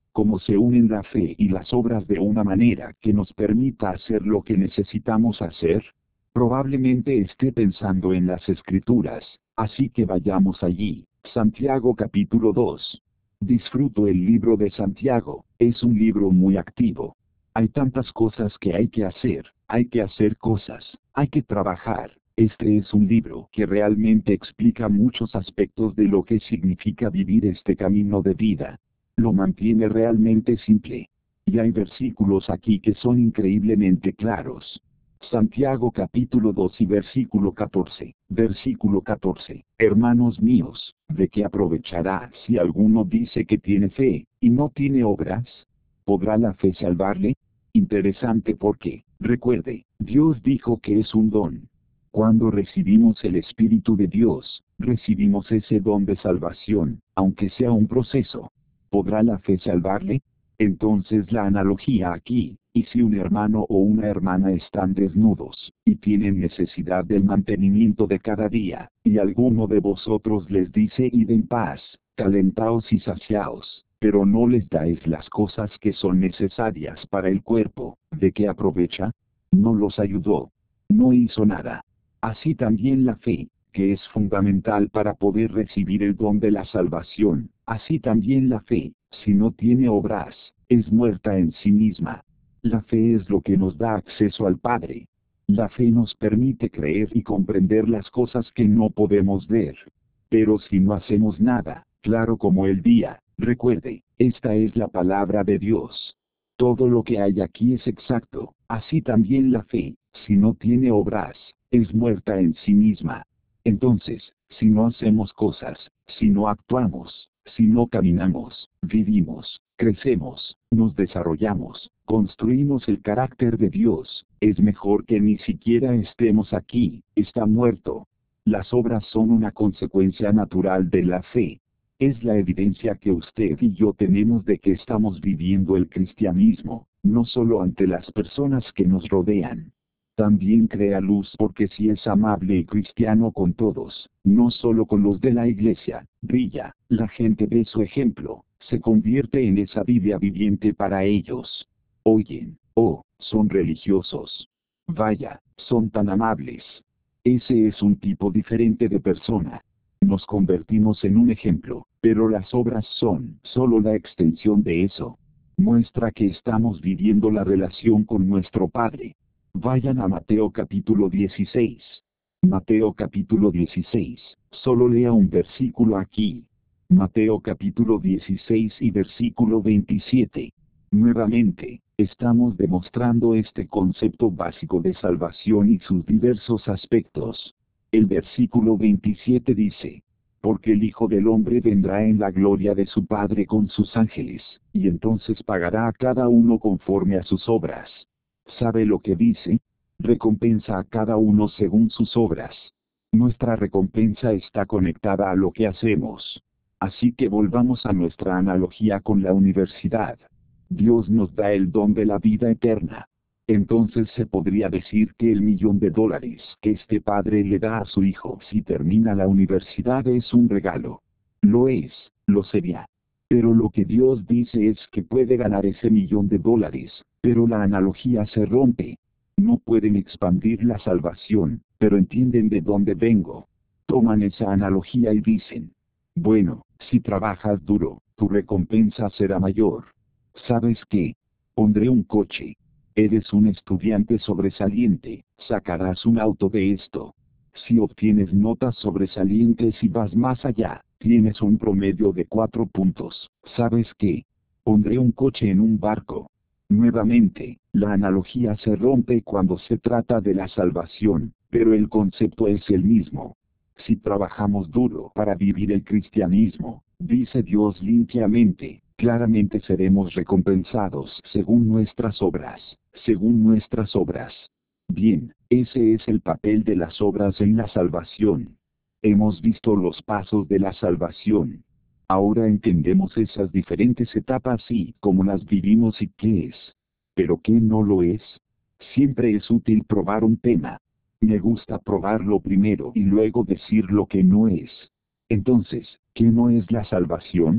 cómo se unen la fe y las obras de una manera que nos permita hacer lo que necesitamos hacer? Probablemente esté pensando en las Escrituras, así que vayamos allí. Santiago capítulo dos. Disfruto el libro de Santiago, es un libro muy activo. Hay tantas cosas que hay que hacer, hay que hacer cosas, hay que trabajar. Este es un libro que realmente explica muchos aspectos de lo que significa vivir este camino de vida. Lo mantiene realmente simple. Y hay versículos aquí que son increíblemente claros. Santiago capítulo dos y versículo catorce. Versículo catorce. Hermanos míos, ¿de qué aprovechará si alguno dice que tiene fe, y no tiene obras? ¿Podrá la fe salvarle? Interesante porque, recuerde, Dios dijo que es un don. Cuando recibimos el Espíritu de Dios, recibimos ese don de salvación, aunque sea un proceso. ¿Podrá la fe salvarle? Entonces la analogía aquí, y si un hermano o una hermana están desnudos, y tienen necesidad del mantenimiento de cada día, y alguno de vosotros les dice id en paz, calentaos y saciaos, pero no les dais las cosas que son necesarias para el cuerpo, ¿de qué aprovecha? No los ayudó. No hizo nada. Así también la fe, que es fundamental para poder recibir el don de la salvación, así también la fe, si no tiene obras, es muerta en sí misma. La fe es lo que nos da acceso al Padre. La fe nos permite creer y comprender las cosas que no podemos ver. Pero si no hacemos nada, claro como el día, recuerde, esta es la palabra de Dios. Todo lo que hay aquí es exacto, así también la fe, si no tiene obras, es muerta en sí misma. Entonces, si no hacemos cosas, si no actuamos, si no caminamos, vivimos, crecemos, nos desarrollamos, construimos el carácter de Dios, es mejor que ni siquiera estemos aquí, está muerto. Las obras son una consecuencia natural de la fe. Es la evidencia que usted y yo tenemos de que estamos viviendo el cristianismo, no solo ante las personas que nos rodean. También crea luz porque si es amable y cristiano con todos, no solo con los de la iglesia, brilla, la gente ve su ejemplo, se convierte en esa Biblia viviente para ellos. Oyen, oh, son religiosos. Vaya, son tan amables. Ese es un tipo diferente de persona. Nos convertimos en un ejemplo, pero las obras son solo la extensión de eso. Muestra que estamos viviendo la relación con nuestro Padre. Vayan a Mateo capítulo dieciséis. Mateo capítulo dieciséis, solo lea un versículo aquí. Mateo capítulo dieciséis y versículo veintisiete. Nuevamente, estamos demostrando este concepto básico de salvación y sus diversos aspectos. El versículo veintisiete dice, porque el Hijo del Hombre vendrá en la gloria de su Padre con sus ángeles, y entonces pagará a cada uno conforme a sus obras. ¿Sabe lo que dice? Recompensa a cada uno según sus obras. Nuestra recompensa está conectada a lo que hacemos. Así que volvamos a nuestra analogía con la universidad. Dios nos da el don de la vida eterna. Entonces se podría decir que el millón de dólares que este padre le da a su hijo si termina la universidad es un regalo. Lo es, lo sería. Pero lo que Dios dice es que puede ganar ese millón de dólares, pero la analogía se rompe. No pueden expandir la salvación, pero entienden de dónde vengo. Toman esa analogía y dicen, bueno, si trabajas duro, tu recompensa será mayor. ¿Sabes qué? Pondré un coche. Eres un estudiante sobresaliente, sacarás un auto de esto. Si obtienes notas sobresalientes y vas más allá, tienes un promedio de cuatro puntos. ¿Sabes qué? Pondré un coche en un barco. Nuevamente, la analogía se rompe cuando se trata de la salvación, pero el concepto es el mismo. Si trabajamos duro para vivir el cristianismo, dice Dios limpiamente, claramente seremos recompensados según nuestras obras, según nuestras obras. Bien, ese es el papel de las obras en la salvación. Hemos visto los pasos de la salvación. Ahora entendemos esas diferentes etapas y cómo las vivimos y qué es. ¿Pero qué no lo es? Siempre es útil probar un tema. Me gusta probarlo primero y luego decir lo que no es. Entonces, ¿qué no es la salvación?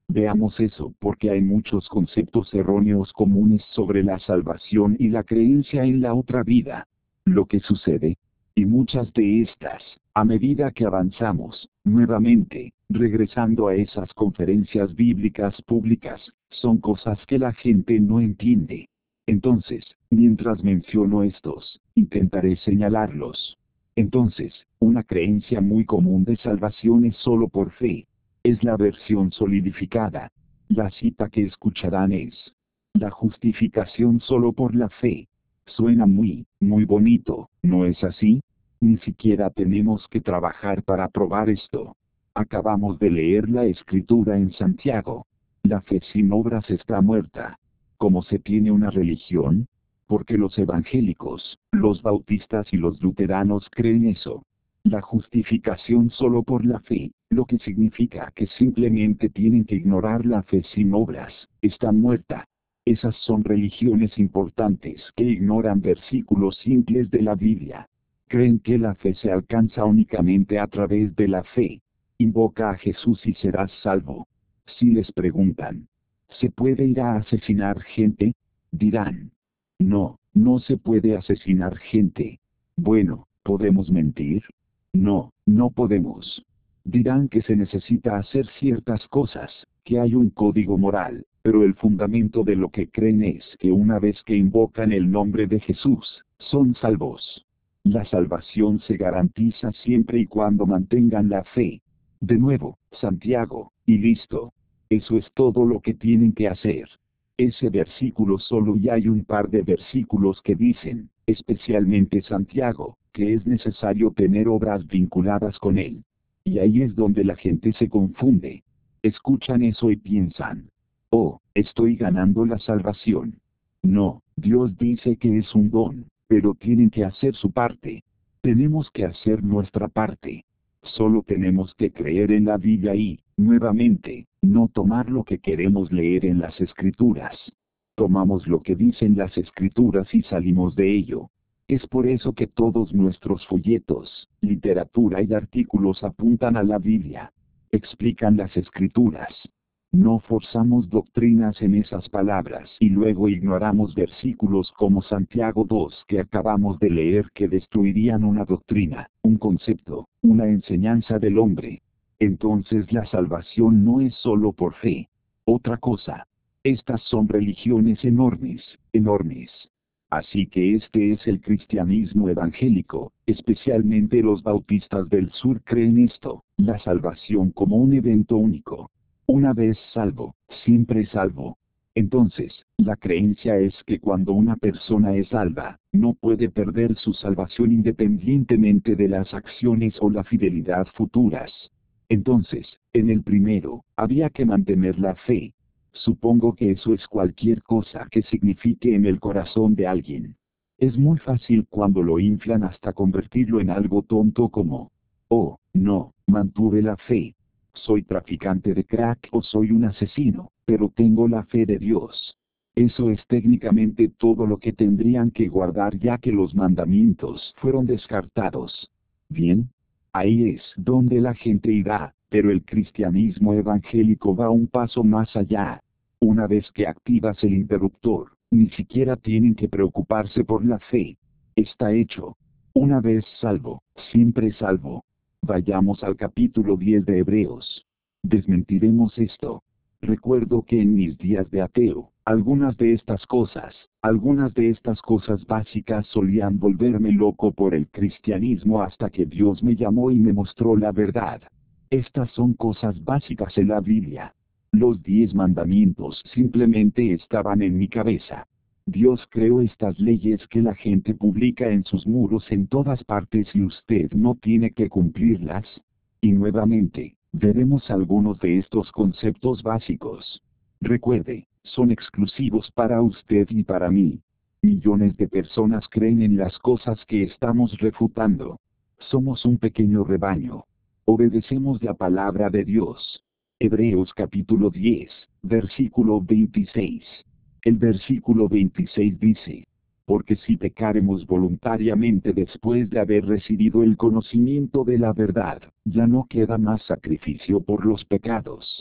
Veamos eso porque hay muchos conceptos erróneos comunes sobre la salvación y la creencia en la otra vida. Lo que sucede, y muchas de estas, a medida que avanzamos, nuevamente, regresando a esas conferencias bíblicas públicas, son cosas que la gente no entiende. Entonces, mientras menciono estos, intentaré señalarlos. Entonces, una creencia muy común de salvación es solo por fe. Es la versión solidificada. La cita que escucharán es: la justificación solo por la fe. Suena muy, muy bonito, ¿no es así? Ni siquiera tenemos que trabajar para probar esto. Acabamos de leer la escritura en Santiago. La fe sin obras está muerta. ¿Cómo se tiene una religión? Porque los evangélicos, los bautistas y los luteranos creen eso. La justificación solo por la fe, lo que significa que simplemente tienen que ignorar la fe sin obras, está muerta. Esas son religiones importantes que ignoran versículos simples de la Biblia. Creen que la fe se alcanza únicamente a través de la fe. Invoca a Jesús y serás salvo. Si les preguntan, ¿se puede ir a asesinar gente? Dirán, no, no se puede asesinar gente. Bueno, ¿podemos mentir? No, no podemos. Dirán que se necesita hacer ciertas cosas, que hay un código moral, pero el fundamento de lo que creen es que una vez que invocan el nombre de Jesús, son salvos. La salvación se garantiza siempre y cuando mantengan la fe. De nuevo, Santiago, y listo. Eso es todo lo que tienen que hacer. Ese versículo solo, y hay un par de versículos que dicen, especialmente Santiago, que es necesario tener obras vinculadas con él. Y ahí es donde la gente se confunde. Escuchan eso y piensan, oh, estoy ganando la salvación. No, Dios dice que es un don, pero tienen que hacer su parte. Tenemos que hacer nuestra parte. Solo tenemos que creer en la Biblia y, nuevamente, no tomar lo que queremos leer en las Escrituras. Tomamos lo que dicen las Escrituras y salimos de ello. Es por eso que todos nuestros folletos, literatura y artículos apuntan a la Biblia. Explican las Escrituras. No forzamos doctrinas en esas palabras y luego ignoramos versículos como Santiago dos que acabamos de leer que destruirían una doctrina, un concepto, una enseñanza del hombre. Entonces la salvación no es solo por fe. Otra cosa. Estas son religiones enormes, enormes. Así que este es el cristianismo evangélico, especialmente los bautistas del sur creen esto, la salvación como un evento único. Una vez salvo, siempre salvo. Entonces, la creencia es que cuando una persona es salva, no puede perder su salvación independientemente de las acciones o la fidelidad futuras. Entonces, en el primero, había que mantener la fe. Supongo que eso es cualquier cosa que signifique en el corazón de alguien. Es muy fácil cuando lo inflan hasta convertirlo en algo tonto como, oh, no, mantuve la fe. Soy traficante de crack o soy un asesino, pero tengo la fe de Dios. Eso es técnicamente todo lo que tendrían que guardar ya que los mandamientos fueron descartados. Bien. Ahí es donde la gente irá, pero el cristianismo evangélico va un paso más allá. Una vez que activas el interruptor, ni siquiera tienen que preocuparse por la fe. Está hecho. Una vez salvo, siempre salvo. Vayamos al capítulo diez de Hebreos. Desmentiremos esto. Recuerdo que en mis días de ateo, algunas de estas cosas, algunas de estas cosas básicas solían volverme loco por el cristianismo hasta que Dios me llamó y me mostró la verdad. Estas son cosas básicas en la Biblia. Los diez mandamientos simplemente estaban en mi cabeza. Dios creó estas leyes que la gente publica en sus muros en todas partes y usted no tiene que cumplirlas. Y nuevamente, veremos algunos de estos conceptos básicos. Recuerde, son exclusivos para usted y para mí. Millones de personas creen en las cosas que estamos refutando. Somos un pequeño rebaño. Obedecemos la palabra de Dios. Hebreos capítulo diez, versículo veintiséis. El versículo veintiséis dice, porque si pecaremos voluntariamente después de haber recibido el conocimiento de la verdad, ya no queda más sacrificio por los pecados.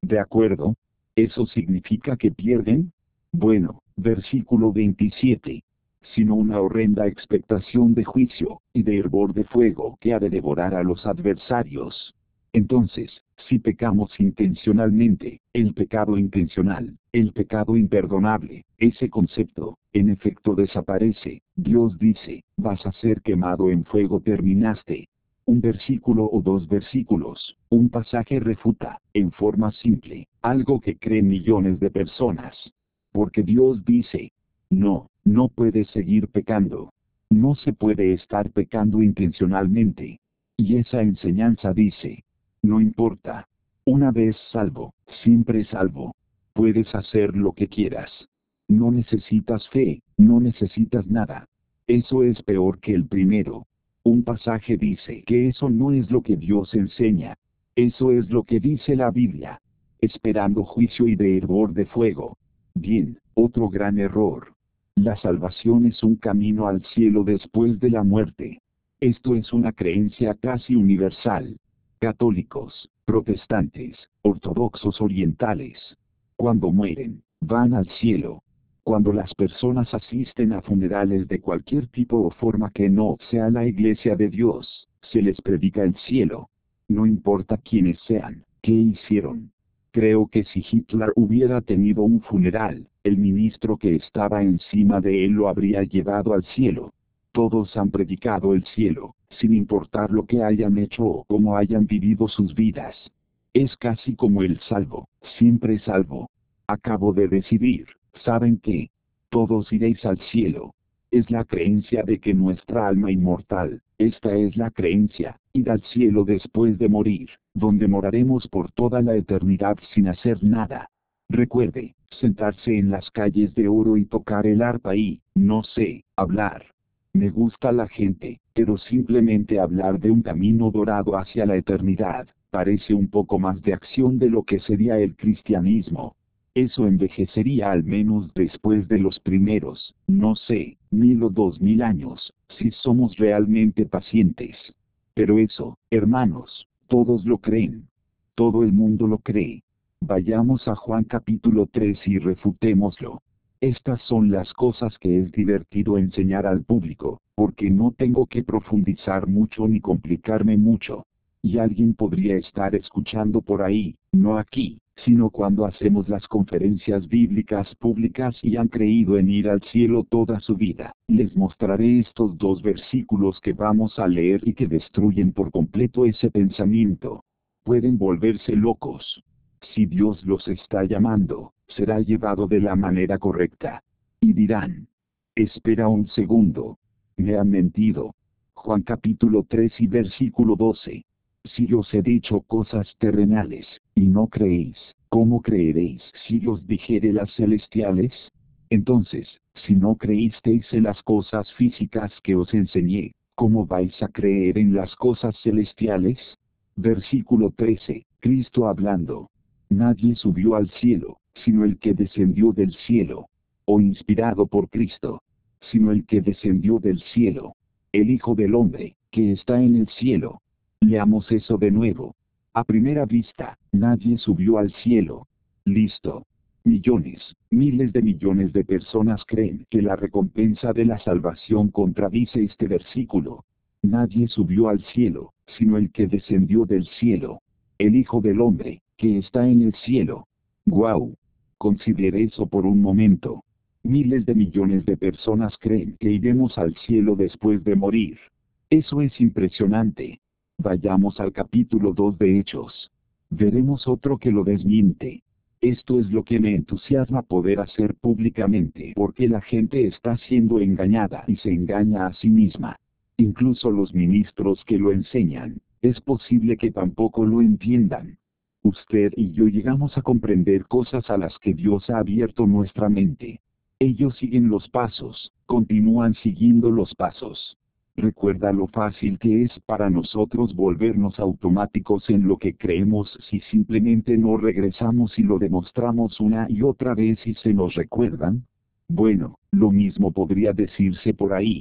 ¿De acuerdo? ¿Eso significa que pierden? Bueno, versículo veintisiete. Sino una horrenda expectación de juicio, y de hervor de fuego que ha de devorar a los adversarios. Entonces, si pecamos intencionalmente, el pecado intencional, el pecado imperdonable, ese concepto, en efecto desaparece. Dios dice, vas a ser quemado en fuego, terminaste. Un versículo o dos versículos, un pasaje refuta, en forma simple, algo que creen millones de personas. Porque Dios dice, no, no puedes seguir pecando. No se puede estar pecando intencionalmente. Y esa enseñanza dice, no importa. Una vez salvo, siempre salvo. Puedes hacer lo que quieras. No necesitas fe, no necesitas nada. Eso es peor que el primero. Un pasaje dice que eso no es lo que Dios enseña. Eso es lo que dice la Biblia. Esperando juicio y de hervor de fuego. Bien, otro gran error. La salvación es un camino al cielo después de la muerte. Esto es una creencia casi universal. Católicos, protestantes, ortodoxos orientales. Cuando mueren, van al cielo. Cuando las personas asisten a funerales de cualquier tipo o forma que no sea la iglesia de Dios, se les predica el cielo. No importa quiénes sean, qué hicieron. Creo que si Hitler hubiera tenido un funeral, el ministro que estaba encima de él lo habría llevado al cielo. Todos han predicado el cielo, sin importar lo que hayan hecho o cómo hayan vivido sus vidas. Es casi como el salvo, siempre salvo. Acabo de decidir, ¿saben qué? Todos iréis al cielo. Es la creencia de que nuestra alma inmortal, esta es la creencia, ir al cielo después de morir, donde moraremos por toda la eternidad sin hacer nada. Recuerde, sentarse en las calles de oro y tocar el arpa y, no sé, hablar. Me gusta la gente, pero simplemente hablar de un camino dorado hacia la eternidad, parece un poco más de acción de lo que sería el cristianismo. Eso envejecería al menos después de los primeros, no sé, mil o dos mil años, si somos realmente pacientes. Pero eso, hermanos, todos lo creen. Todo el mundo lo cree. Vayamos a Juan capítulo tres y refutémoslo. Estas son las cosas que es divertido enseñar al público, porque no tengo que profundizar mucho ni complicarme mucho. Y alguien podría estar escuchando por ahí, no aquí, sino cuando hacemos las conferencias bíblicas públicas y han creído en ir al cielo toda su vida. Les mostraré estos dos versículos que vamos a leer y que destruyen por completo ese pensamiento. Pueden volverse locos. Si Dios los está llamando, será llevado de la manera correcta. Y dirán, espera un segundo. Me han mentido. Juan capítulo tres y versículo doce. Si os he dicho cosas terrenales, y no creéis, ¿cómo creeréis si os dijere las celestiales? Entonces, si no creísteis en las cosas físicas que os enseñé, ¿cómo vais a creer en las cosas celestiales? Versículo trece, Cristo hablando. Nadie subió al cielo, sino el que descendió del cielo. O inspirado por Cristo. Sino el que descendió del cielo. El Hijo del Hombre, que está en el cielo. Leamos eso de nuevo. A primera vista, nadie subió al cielo. Listo. Millones, miles de millones de personas creen que la recompensa de la salvación contradice este versículo. Nadie subió al cielo, sino el que descendió del cielo. El Hijo del Hombre, que está en el cielo. ¡Guau! Considere eso por un momento. Miles de millones de personas creen que iremos al cielo después de morir. Eso es impresionante. Vayamos al capítulo dos de Hechos. Veremos otro que lo desmiente. Esto es lo que me entusiasma poder hacer públicamente porque la gente está siendo engañada y se engaña a sí misma. Incluso los ministros que lo enseñan, es posible que tampoco lo entiendan. Usted y yo llegamos a comprender cosas a las que Dios ha abierto nuestra mente. Ellos siguen los pasos, continúan siguiendo los pasos. Recuerda lo fácil que es para nosotros volvernos automáticos en lo que creemos si simplemente no regresamos y lo demostramos una y otra vez y se nos recuerdan. Bueno, lo mismo podría decirse por ahí.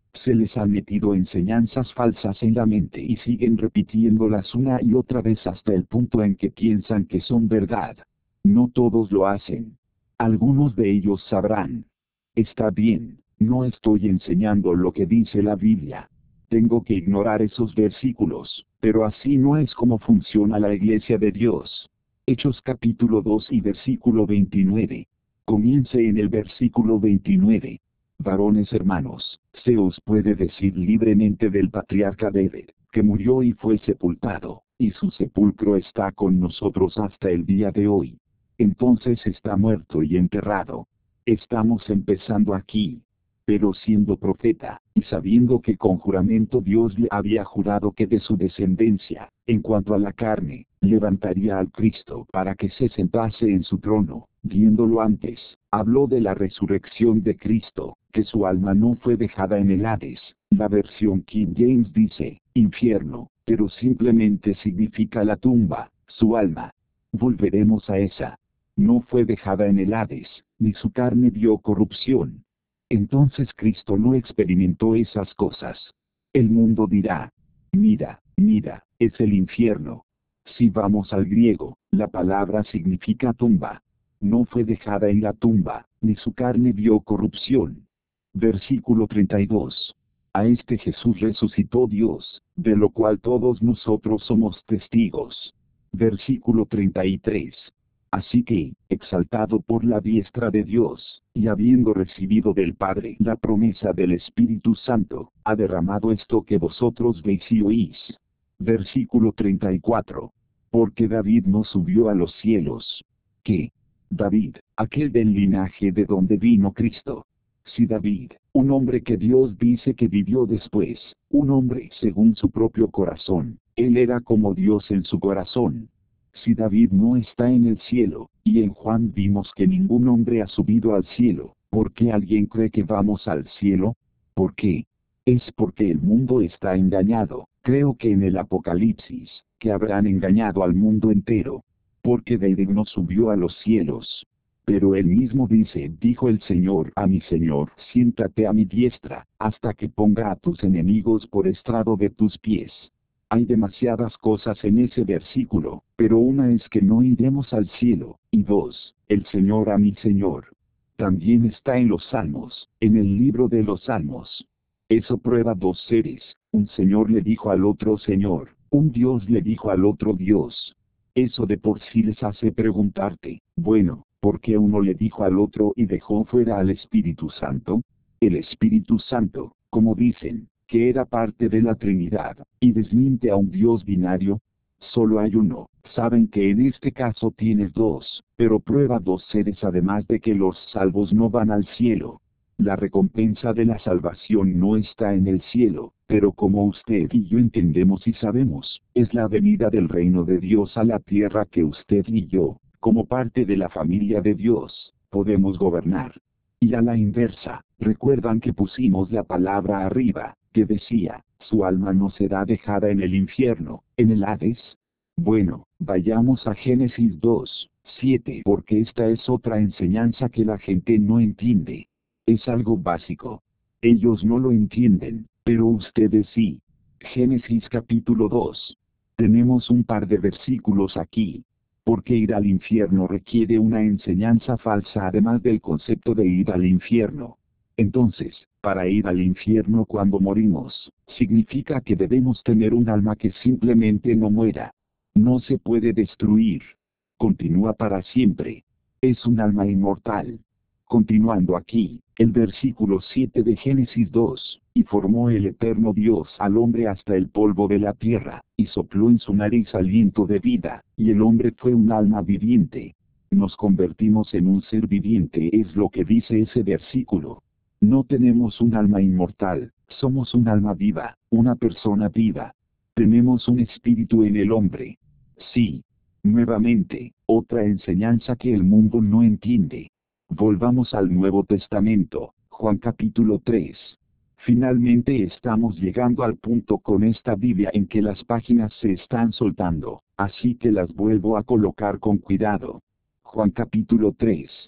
Se les han metido enseñanzas falsas en la mente y siguen repitiéndolas una y otra vez hasta el punto en que piensan que son verdad. No todos lo hacen. Algunos de ellos sabrán. Está bien, no estoy enseñando lo que dice la Biblia. Tengo que ignorar esos versículos, pero así no es como funciona la iglesia de Dios. Hechos capítulo dos y versículo veintinueve. Comience en el versículo veintinueve. Varones hermanos, se os puede decir libremente del patriarca David, que murió y fue sepultado, y su sepulcro está con nosotros hasta el día de hoy. Entonces está muerto y enterrado. Estamos empezando aquí. Pero siendo profeta, y sabiendo que con juramento Dios le había jurado que de su descendencia, en cuanto a la carne, levantaría al Cristo para que se sentase en su trono, viéndolo antes, habló de la resurrección de Cristo, que su alma no fue dejada en el Hades. La versión King James dice, infierno, pero simplemente significa la tumba, su alma. Volveremos a esa. No fue dejada en el Hades, ni su carne vio corrupción. Entonces Cristo no experimentó esas cosas. El mundo dirá, mira, mira, es el infierno. Si vamos al griego, la palabra significa tumba. No fue dejada en la tumba, ni su carne vio corrupción. Versículo treinta y dos. A este Jesús resucitó Dios, de lo cual todos nosotros somos testigos. Versículo treinta y tres. Así que, exaltado por la diestra de Dios, y habiendo recibido del Padre la promesa del Espíritu Santo, ha derramado esto que vosotros veis y oís. Versículo treinta y cuatro. Porque David no subió a los cielos. ¿Qué? David, aquel del linaje de donde vino Cristo. Si David, un hombre que Dios dice que vivió después, un hombre según su propio corazón, él era como Dios en su corazón. Si David no está en el cielo, y en Juan vimos que ningún hombre ha subido al cielo, ¿por qué alguien cree que vamos al cielo? ¿Por qué? Es porque el mundo está engañado. Creo que en el Apocalipsis, que habrán engañado al mundo entero. Porque David no subió a los cielos. Pero él mismo dice, dijo el Señor a mi Señor, siéntate a mi diestra, hasta que ponga a tus enemigos por estrado de tus pies. Hay demasiadas cosas en ese versículo, pero una es que no iremos al cielo, y dos, el Señor a mi Señor. También está en los Salmos, en el libro de los Salmos. Eso prueba dos seres, un Señor le dijo al otro Señor, un Dios le dijo al otro Dios. Eso de por sí les hace preguntarte, bueno, ¿por qué uno le dijo al otro y dejó fuera al Espíritu Santo? El Espíritu Santo, como dicen, que era parte de la Trinidad, y desmiente a un Dios binario. Solo hay uno. Saben que en este caso tienes dos, pero prueba dos seres además de que los salvos no van al cielo. La recompensa de la salvación no está en el cielo, pero como usted y yo entendemos y sabemos, es la venida del reino de Dios a la tierra que usted y yo, como parte de la familia de Dios, podemos gobernar. Y a la inversa, recuerdan que pusimos la palabra arriba, que decía, su alma no será dejada en el infierno, en el Hades. Bueno, vayamos a Génesis dos, siete, porque esta es otra enseñanza que la gente no entiende. Es algo básico. Ellos no lo entienden, pero ustedes sí. Génesis capítulo dos. Tenemos un par de versículos aquí. Porque ir al infierno requiere una enseñanza falsa además del concepto de ir al infierno. Entonces, para ir al infierno cuando morimos, significa que debemos tener un alma que simplemente no muera. No se puede destruir. Continúa para siempre. Es un alma inmortal. Continuando aquí, el versículo siete de Génesis dos, y formó el eterno Dios al hombre hasta el polvo de la tierra, y sopló en su nariz aliento de vida, y el hombre fue un alma viviente. Nos convertimos en un ser viviente, es lo que dice ese versículo. No tenemos un alma inmortal, somos un alma viva, una persona viva. Tenemos un espíritu en el hombre. Sí. Nuevamente, otra enseñanza que el mundo no entiende. Volvamos al Nuevo Testamento, Juan capítulo tres. Finalmente estamos llegando al punto con esta Biblia en que las páginas se están soltando, así que las vuelvo a colocar con cuidado. Juan capítulo tres.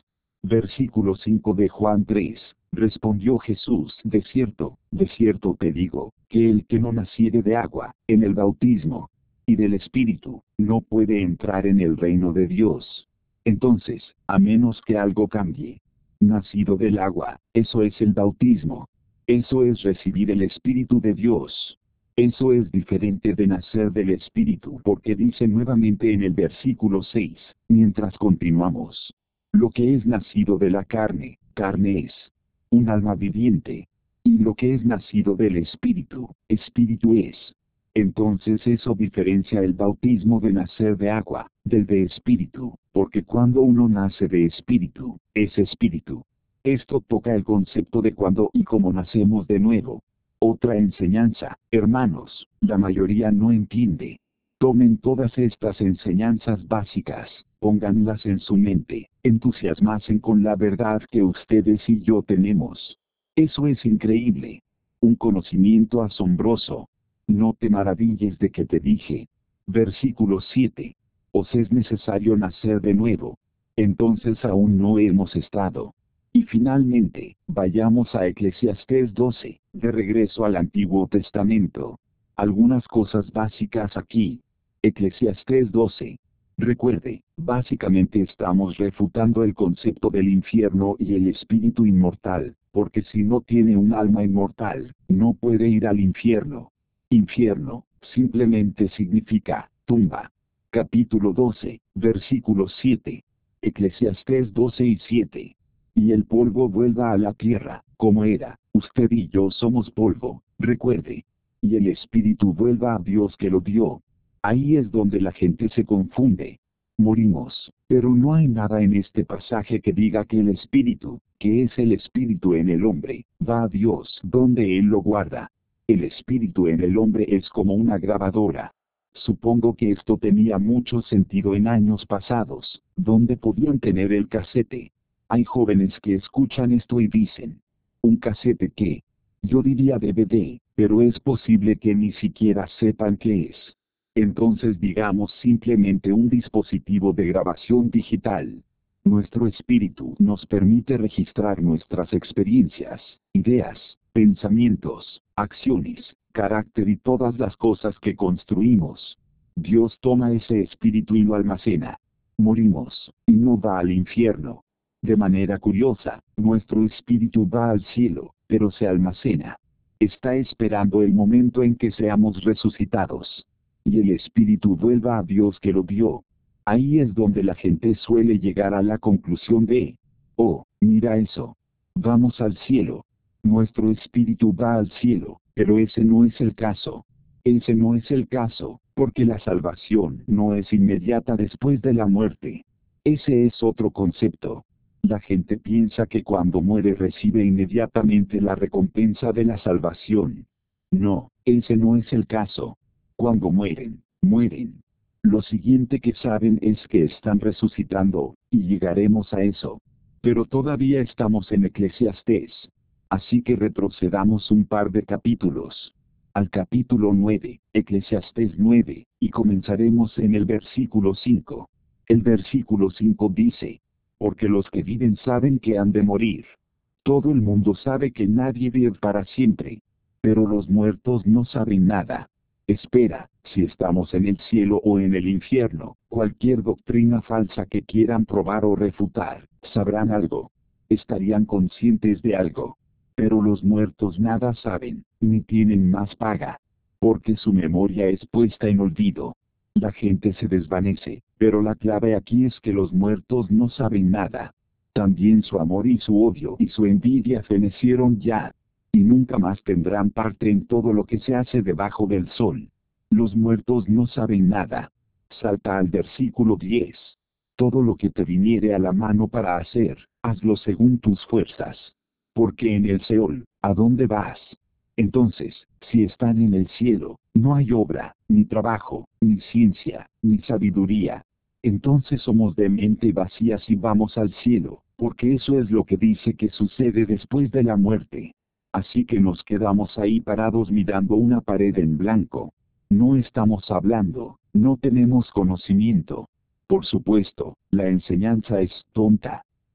Versículo cinco de Juan tres. Respondió Jesús: De cierto, de cierto te digo, que el que no naciere de agua, en el bautismo, y del Espíritu, no puede entrar en el reino de Dios. Entonces, a menos que algo cambie. Nacido del agua, eso es el bautismo. Eso es recibir el Espíritu de Dios. Eso es diferente de nacer del Espíritu, porque dice nuevamente en el versículo seis, mientras continuamos. Lo que es nacido de la carne, carne es. Un alma viviente. Y lo que es nacido del Espíritu, Espíritu es. Entonces eso diferencia el bautismo de nacer de agua, del de Espíritu, porque cuando uno nace de Espíritu, es Espíritu. Esto toca el concepto de cuándo y cómo nacemos de nuevo. Otra enseñanza, hermanos, la mayoría no entiende. Tomen todas estas enseñanzas básicas, pónganlas en su mente, entusiasmasen con la verdad que ustedes y yo tenemos. Eso es increíble. Un conocimiento asombroso. No te maravilles de que te dije. Versículo siete. Os es necesario nacer de nuevo. Entonces aún no hemos estado. Y finalmente, vayamos a Eclesiastés doce, de regreso al Antiguo Testamento. Algunas cosas básicas aquí. Eclesiastés doce. Recuerde, básicamente estamos refutando el concepto del infierno y el espíritu inmortal, porque si no tiene un alma inmortal, no puede ir al infierno. Infierno, simplemente significa, tumba. Capítulo doce, versículo siete. Eclesiastés doce y siete. Y el polvo vuelva a la tierra, como era, usted y yo somos polvo, recuerde. Y el espíritu vuelva a Dios que lo dio. Ahí es donde la gente se confunde. Morimos, pero no hay nada en este pasaje que diga que el espíritu, que es el espíritu en el hombre, va a Dios donde Él lo guarda. El espíritu en el hombre es como una grabadora. Supongo que esto tenía mucho sentido en años pasados, donde podían tener el casete. Hay jóvenes que escuchan esto y dicen, ¿un casete qué? Yo diría D V D, pero es posible que ni siquiera sepan qué es. Entonces digamos simplemente un dispositivo de grabación digital. Nuestro espíritu nos permite registrar nuestras experiencias, ideas, pensamientos, acciones, carácter y todas las cosas que construimos. Dios toma ese espíritu y lo almacena. Morimos, y no va al infierno. De manera curiosa, nuestro espíritu va al cielo, pero se almacena. Está esperando el momento en que seamos resucitados. Y el espíritu vuelva a Dios que lo dio. Ahí es donde la gente suele llegar a la conclusión de, oh, mira eso. Vamos al cielo. Nuestro espíritu va al cielo, pero ese no es el caso. Ese no es el caso, porque la salvación no es inmediata después de la muerte. Ese es otro concepto. La gente piensa que cuando muere recibe inmediatamente la recompensa de la salvación. No, ese no es el caso. Cuando mueren, mueren. Lo siguiente que saben es que están resucitando, y llegaremos a eso. Pero todavía estamos en Eclesiastés. Así que retrocedamos un par de capítulos. Al capítulo nueve, Eclesiastés nueve, y comenzaremos en el versículo cinco. El versículo cinco dice, porque los que viven saben que han de morir. Todo el mundo sabe que nadie vive para siempre. Pero los muertos no saben nada. Espera, si estamos en el cielo o en el infierno, cualquier doctrina falsa que quieran probar o refutar, sabrán algo. Estarían conscientes de algo. Pero los muertos nada saben, ni tienen más paga. Porque su memoria es puesta en olvido. La gente se desvanece, pero la clave aquí es que los muertos no saben nada. También su amor y su odio y su envidia fenecieron ya. Y nunca más tendrán parte en todo lo que se hace debajo del sol. Los muertos no saben nada. Salta al versículo diez. Todo lo que te viniere a la mano para hacer, hazlo según tus fuerzas. Porque en el Seol, ¿a dónde vas? Entonces, si están en el cielo, no hay obra, ni trabajo, ni ciencia, ni sabiduría. Entonces somos de mente vacía si vamos al cielo, porque eso es lo que dice que sucede después de la muerte. Así que nos quedamos ahí parados mirando una pared en blanco. No estamos hablando, no tenemos conocimiento. Por supuesto, la enseñanza es tonta.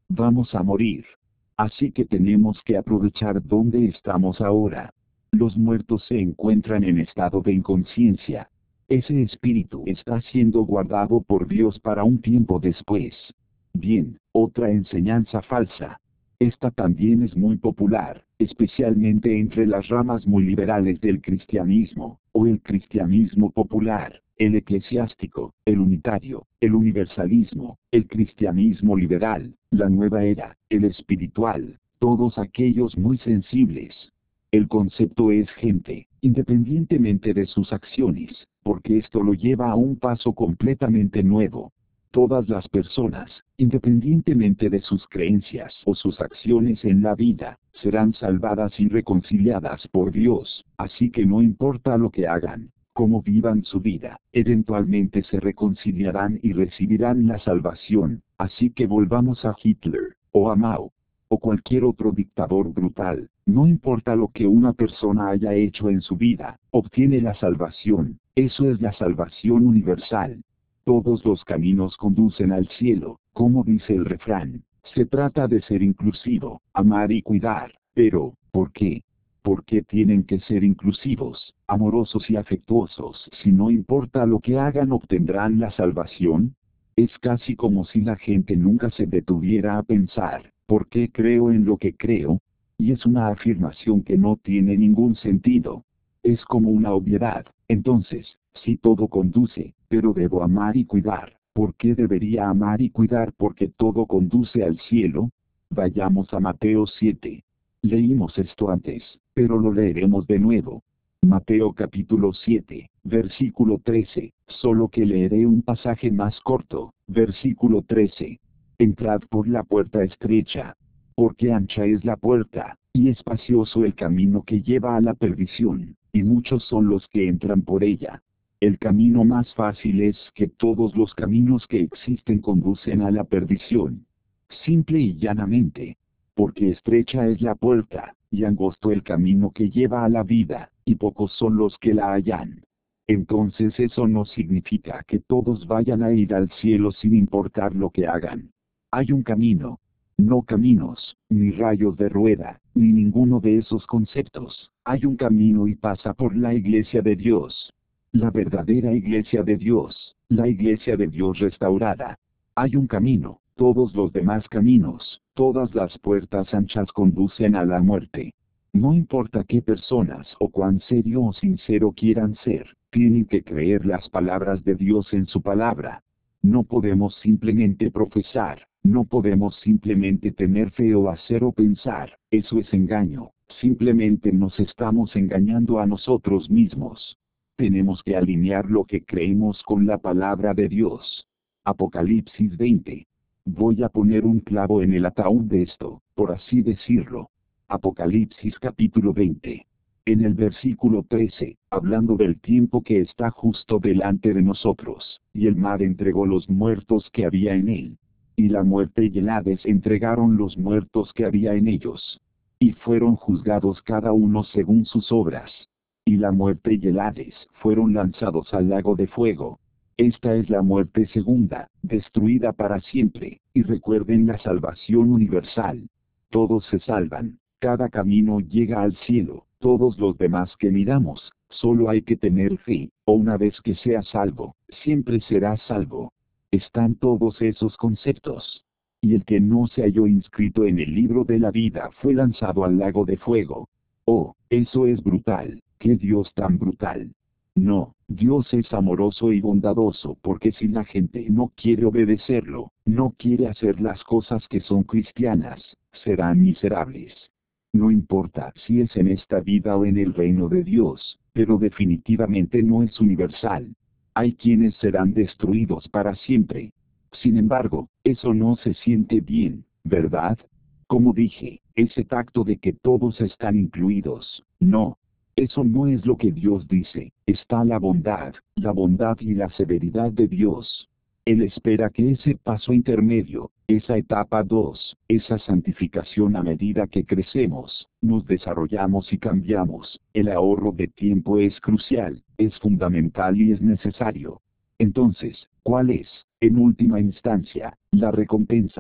Vamos a morir. Así que tenemos que aprovechar donde estamos ahora. Los muertos se encuentran en estado de inconsciencia. Ese espíritu está siendo guardado por Dios para un tiempo después. Bien, otra enseñanza falsa. Esta también es muy popular, especialmente entre las ramas muy liberales del cristianismo, o el cristianismo popular, el eclesiástico, el unitario, el universalismo, el cristianismo liberal, la nueva era, el espiritual, todos aquellos muy sensibles. El concepto es gente, independientemente de sus acciones, porque esto lo lleva a un paso completamente nuevo. Todas las personas, independientemente de sus creencias o sus acciones en la vida, serán salvadas y reconciliadas por Dios, así que no importa lo que hagan, cómo vivan su vida, eventualmente se reconciliarán y recibirán la salvación. Así que volvamos a Hitler, o a Mao, o cualquier otro dictador brutal, no importa lo que una persona haya hecho en su vida, obtiene la salvación. Eso es la salvación universal. Todos los caminos conducen al cielo, como dice el refrán. Se trata de ser inclusivo, amar y cuidar. Pero, ¿por qué? ¿Por qué tienen que ser inclusivos, amorosos y afectuosos si no importa lo que hagan obtendrán la salvación? Es casi como si la gente nunca se detuviera a pensar, ¿por qué creo en lo que creo? Y es una afirmación que no tiene ningún sentido. Es como una obviedad. Entonces, si todo conduce, pero debo amar y cuidar, ¿por qué debería amar y cuidar? Porque todo conduce al cielo. Vayamos a Mateo siete. Leímos esto antes, pero lo leeremos de nuevo. Mateo capítulo siete, versículo trece, solo que leeré un pasaje más corto, versículo trece. Entrad por la puerta estrecha, porque ancha es la puerta, y espacioso el camino que lleva a la perdición, y muchos son los que entran por ella. El camino más fácil es que todos los caminos que existen conducen a la perdición. Simple y llanamente. Porque estrecha es la puerta, y angosto el camino que lleva a la vida, y pocos son los que la hallan. Entonces eso no significa que todos vayan a ir al cielo sin importar lo que hagan. Hay un camino. No caminos, ni rayos de rueda, ni ninguno de esos conceptos. Hay un camino y pasa por la iglesia de Dios. La verdadera iglesia de Dios, la iglesia de Dios restaurada. Hay un camino, todos los demás caminos, todas las puertas anchas conducen a la muerte. No importa qué personas o cuán serio o sincero quieran ser, tienen que creer las palabras de Dios en su palabra. No podemos simplemente profesar, no podemos simplemente tener fe o hacer o pensar, eso es engaño, simplemente nos estamos engañando a nosotros mismos. Tenemos que alinear lo que creemos con la palabra de Dios. Apocalipsis veinte. Voy a poner un clavo en el ataúd de esto, por así decirlo. Apocalipsis capítulo veinte. En el versículo trece, hablando del tiempo que está justo delante de nosotros, y el mar entregó los muertos que había en él. Y la muerte y el Hades entregaron los muertos que había en ellos. Y fueron juzgados cada uno según sus obras. Y la muerte y el Hades fueron lanzados al lago de fuego. Esta es la muerte segunda, destruida para siempre, y recuerden la salvación universal. Todos se salvan, cada camino llega al cielo, todos los demás que miramos, solo hay que tener fe, o una vez que seas salvo, siempre serás salvo. Están todos esos conceptos. Y el que no se halló inscrito en el libro de la vida fue lanzado al lago de fuego. Oh, eso es brutal, qué Dios tan brutal. No, Dios es amoroso y bondadoso porque si la gente no quiere obedecerlo, no quiere hacer las cosas que son cristianas, serán miserables. No importa si es en esta vida o en el reino de Dios, pero definitivamente no es universal. Hay quienes serán destruidos para siempre. Sin embargo, eso no se siente bien, ¿verdad? Como dije, ese tacto de que todos están incluidos, no. Eso no es lo que Dios dice, está la bondad, la bondad y la severidad de Dios. Él espera que ese paso intermedio, esa etapa dos, esa santificación a medida que crecemos, nos desarrollamos y cambiamos, el ahorro de tiempo es crucial, es fundamental y es necesario. Entonces, ¿cuál es, en última instancia, la recompensa?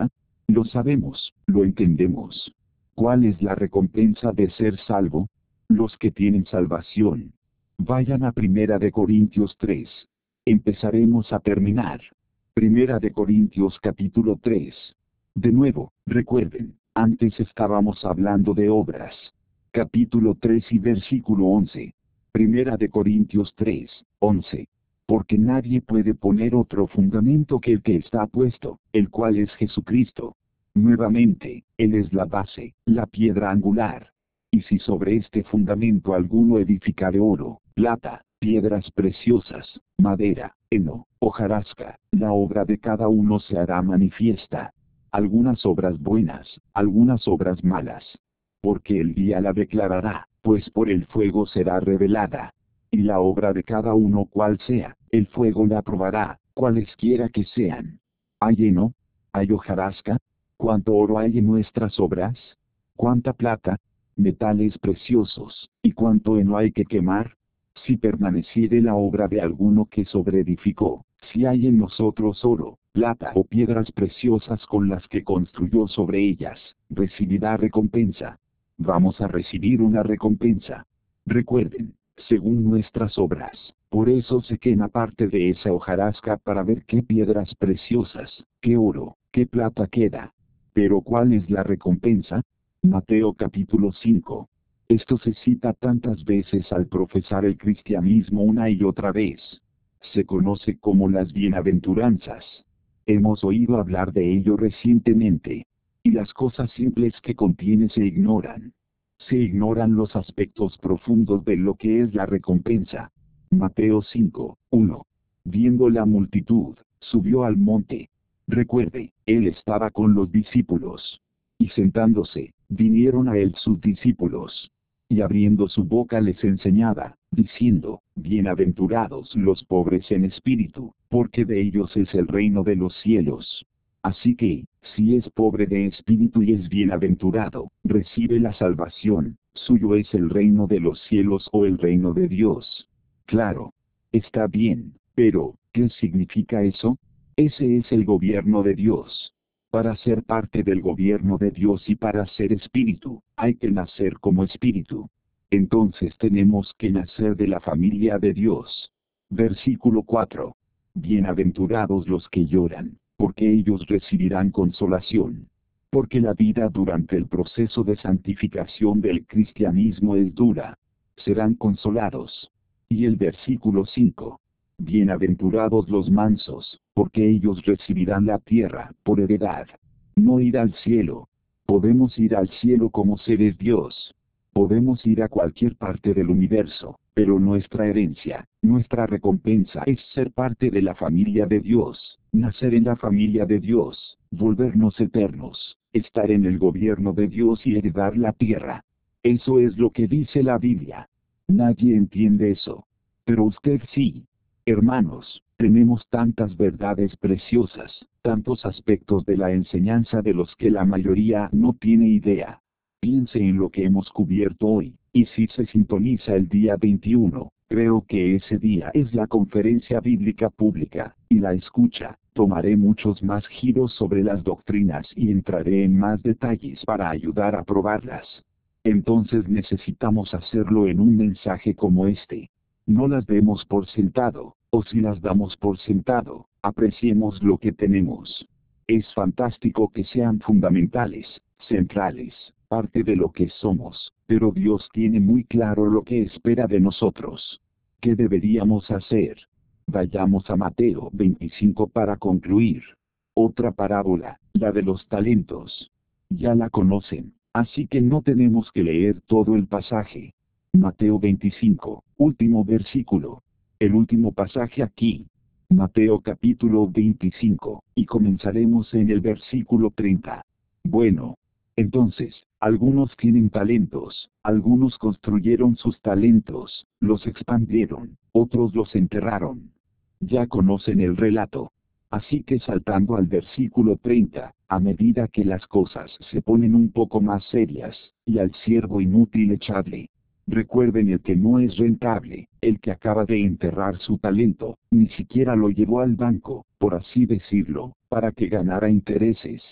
Lo sabemos, lo entendemos. ¿Cuál es la recompensa de ser salvo? Los que tienen salvación. Vayan a Primera de Corintios tres. Empezaremos a terminar. Primera de Corintios capítulo tres. De nuevo, recuerden, antes estábamos hablando de obras. Capítulo tres y versículo once. Primera de Corintios tres, once. Porque nadie puede poner otro fundamento que el que está puesto, el cual es Jesucristo. Nuevamente, Él es la base, la piedra angular. Y si sobre este fundamento alguno edificare oro, plata, piedras preciosas, madera, heno, hojarasca, la obra de cada uno se hará manifiesta. Algunas obras buenas, algunas obras malas. Porque el día la declarará, pues por el fuego será revelada. Y la obra de cada uno cual sea, el fuego la probará, cualesquiera que sean. ¿Hay heno? ¿Hay hojarasca? ¿Cuánto oro hay en nuestras obras? ¿Cuánta plata? Metales preciosos, ¿y cuánto heno hay que quemar? Si permaneciere la obra de alguno que sobreedificó, si hay en nosotros oro, plata o piedras preciosas con las que construyó sobre ellas, recibirá recompensa. Vamos a recibir una recompensa. Recuerden, según nuestras obras, por eso se quema parte de esa hojarasca para ver qué piedras preciosas, qué oro, qué plata queda. Pero ¿cuál es la recompensa? Mateo capítulo cinco. Esto se cita tantas veces al profesar el cristianismo una y otra vez. Se conoce como las bienaventuranzas. Hemos oído hablar de ello recientemente. Y las cosas simples que contiene se ignoran. Se ignoran los aspectos profundos de lo que es la recompensa. Mateo cinco, uno. Viendo la multitud, subió al monte. Recuerde, él estaba con los discípulos. Y sentándose, vinieron a él sus discípulos. Y abriendo su boca les enseñaba, diciendo, bienaventurados los pobres en espíritu, porque de ellos es el reino de los cielos. Así que, si es pobre de espíritu y es bienaventurado, recibe la salvación, suyo es el reino de los cielos o el reino de Dios. Claro. Está bien, pero, ¿qué significa eso? Ese es el gobierno de Dios. Para ser parte del gobierno de Dios y para ser espíritu, hay que nacer como espíritu. Entonces tenemos que nacer de la familia de Dios. Versículo cuatro. Bienaventurados los que lloran, porque ellos recibirán consolación. Porque la vida durante el proceso de santificación del cristianismo es dura. Serán consolados. Y el versículo cinco. Bienaventurados los mansos, porque ellos recibirán la tierra por heredad. No ir al cielo. Podemos ir al cielo como seres Dios. Podemos ir a cualquier parte del universo, pero nuestra herencia, nuestra recompensa es ser parte de la familia de Dios, nacer en la familia de Dios, volvernos eternos, estar en el gobierno de Dios y heredar la tierra. Eso es lo que dice la Biblia. Nadie entiende eso. Pero usted sí. Hermanos, tenemos tantas verdades preciosas, tantos aspectos de la enseñanza de los que la mayoría no tiene idea. Piense en lo que hemos cubierto hoy, y si se sintoniza el día veintiuno, creo que ese día es la conferencia bíblica pública, y la escucha, tomaré muchos más giros sobre las doctrinas y entraré en más detalles para ayudar a probarlas. Entonces necesitamos hacerlo en un mensaje como este. No las demos por sentado, o si las damos por sentado, apreciemos lo que tenemos. Es fantástico que sean fundamentales, centrales, parte de lo que somos, pero Dios tiene muy claro lo que espera de nosotros. ¿Qué deberíamos hacer? Vayamos a Mateo veinticinco para concluir. Otra parábola, la de los talentos. Ya la conocen, así que no tenemos que leer todo el pasaje. Mateo veinticinco, último versículo. El último pasaje aquí. Mateo capítulo veinticinco, y comenzaremos en el versículo treinta. Bueno. Entonces, algunos tienen talentos, algunos construyeron sus talentos, los expandieron, otros los enterraron. Ya conocen el relato. Así que saltando al versículo treinta, a medida que las cosas se ponen un poco más serias, y al siervo inútil echadle. Recuerden el que no es rentable, el que acaba de enterrar su talento, ni siquiera lo llevó al banco, por así decirlo, para que ganara intereses.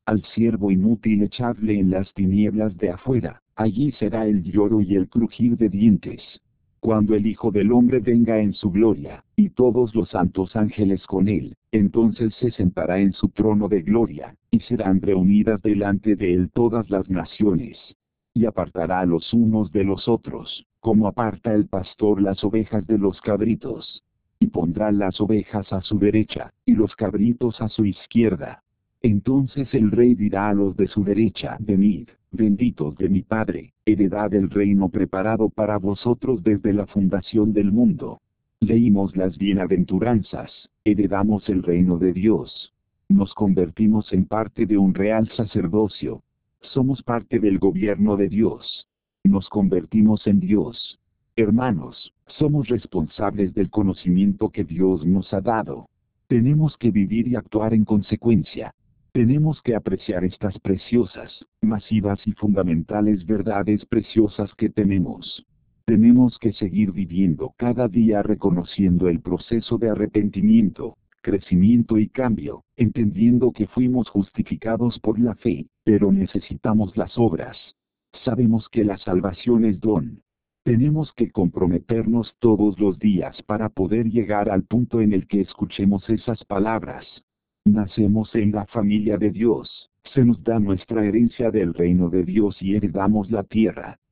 Al siervo inútil echadle en las tinieblas de afuera, allí será el lloro y el crujir de dientes. Cuando el Hijo del Hombre venga en su gloria, y todos los santos ángeles con él, entonces se sentará en su trono de gloria, y serán reunidas delante de él todas las naciones. Y apartará a los unos de los otros, como aparta el pastor las ovejas de los cabritos. Y pondrá las ovejas a su derecha, y los cabritos a su izquierda. Entonces el rey dirá a los de su derecha: venid, benditos de mi Padre, heredad del reino preparado para vosotros desde la fundación del mundo. Leímos las bienaventuranzas, heredamos el reino de Dios. Nos convertimos en parte de un real sacerdocio. Somos parte del gobierno de Dios. Nos convertimos en Dios. Hermanos, somos responsables del conocimiento que Dios nos ha dado. Tenemos que vivir y actuar en consecuencia. Tenemos que apreciar estas preciosas, masivas y fundamentales verdades preciosas que tenemos. Tenemos que seguir viviendo cada día reconociendo el proceso de arrepentimiento, crecimiento y cambio, entendiendo que fuimos justificados por la fe, pero necesitamos las obras. Sabemos que la salvación es don. Tenemos que comprometernos todos los días para poder llegar al punto en el que escuchemos esas palabras. Nacemos en la familia de Dios, se nos da nuestra herencia del reino de Dios y heredamos la tierra.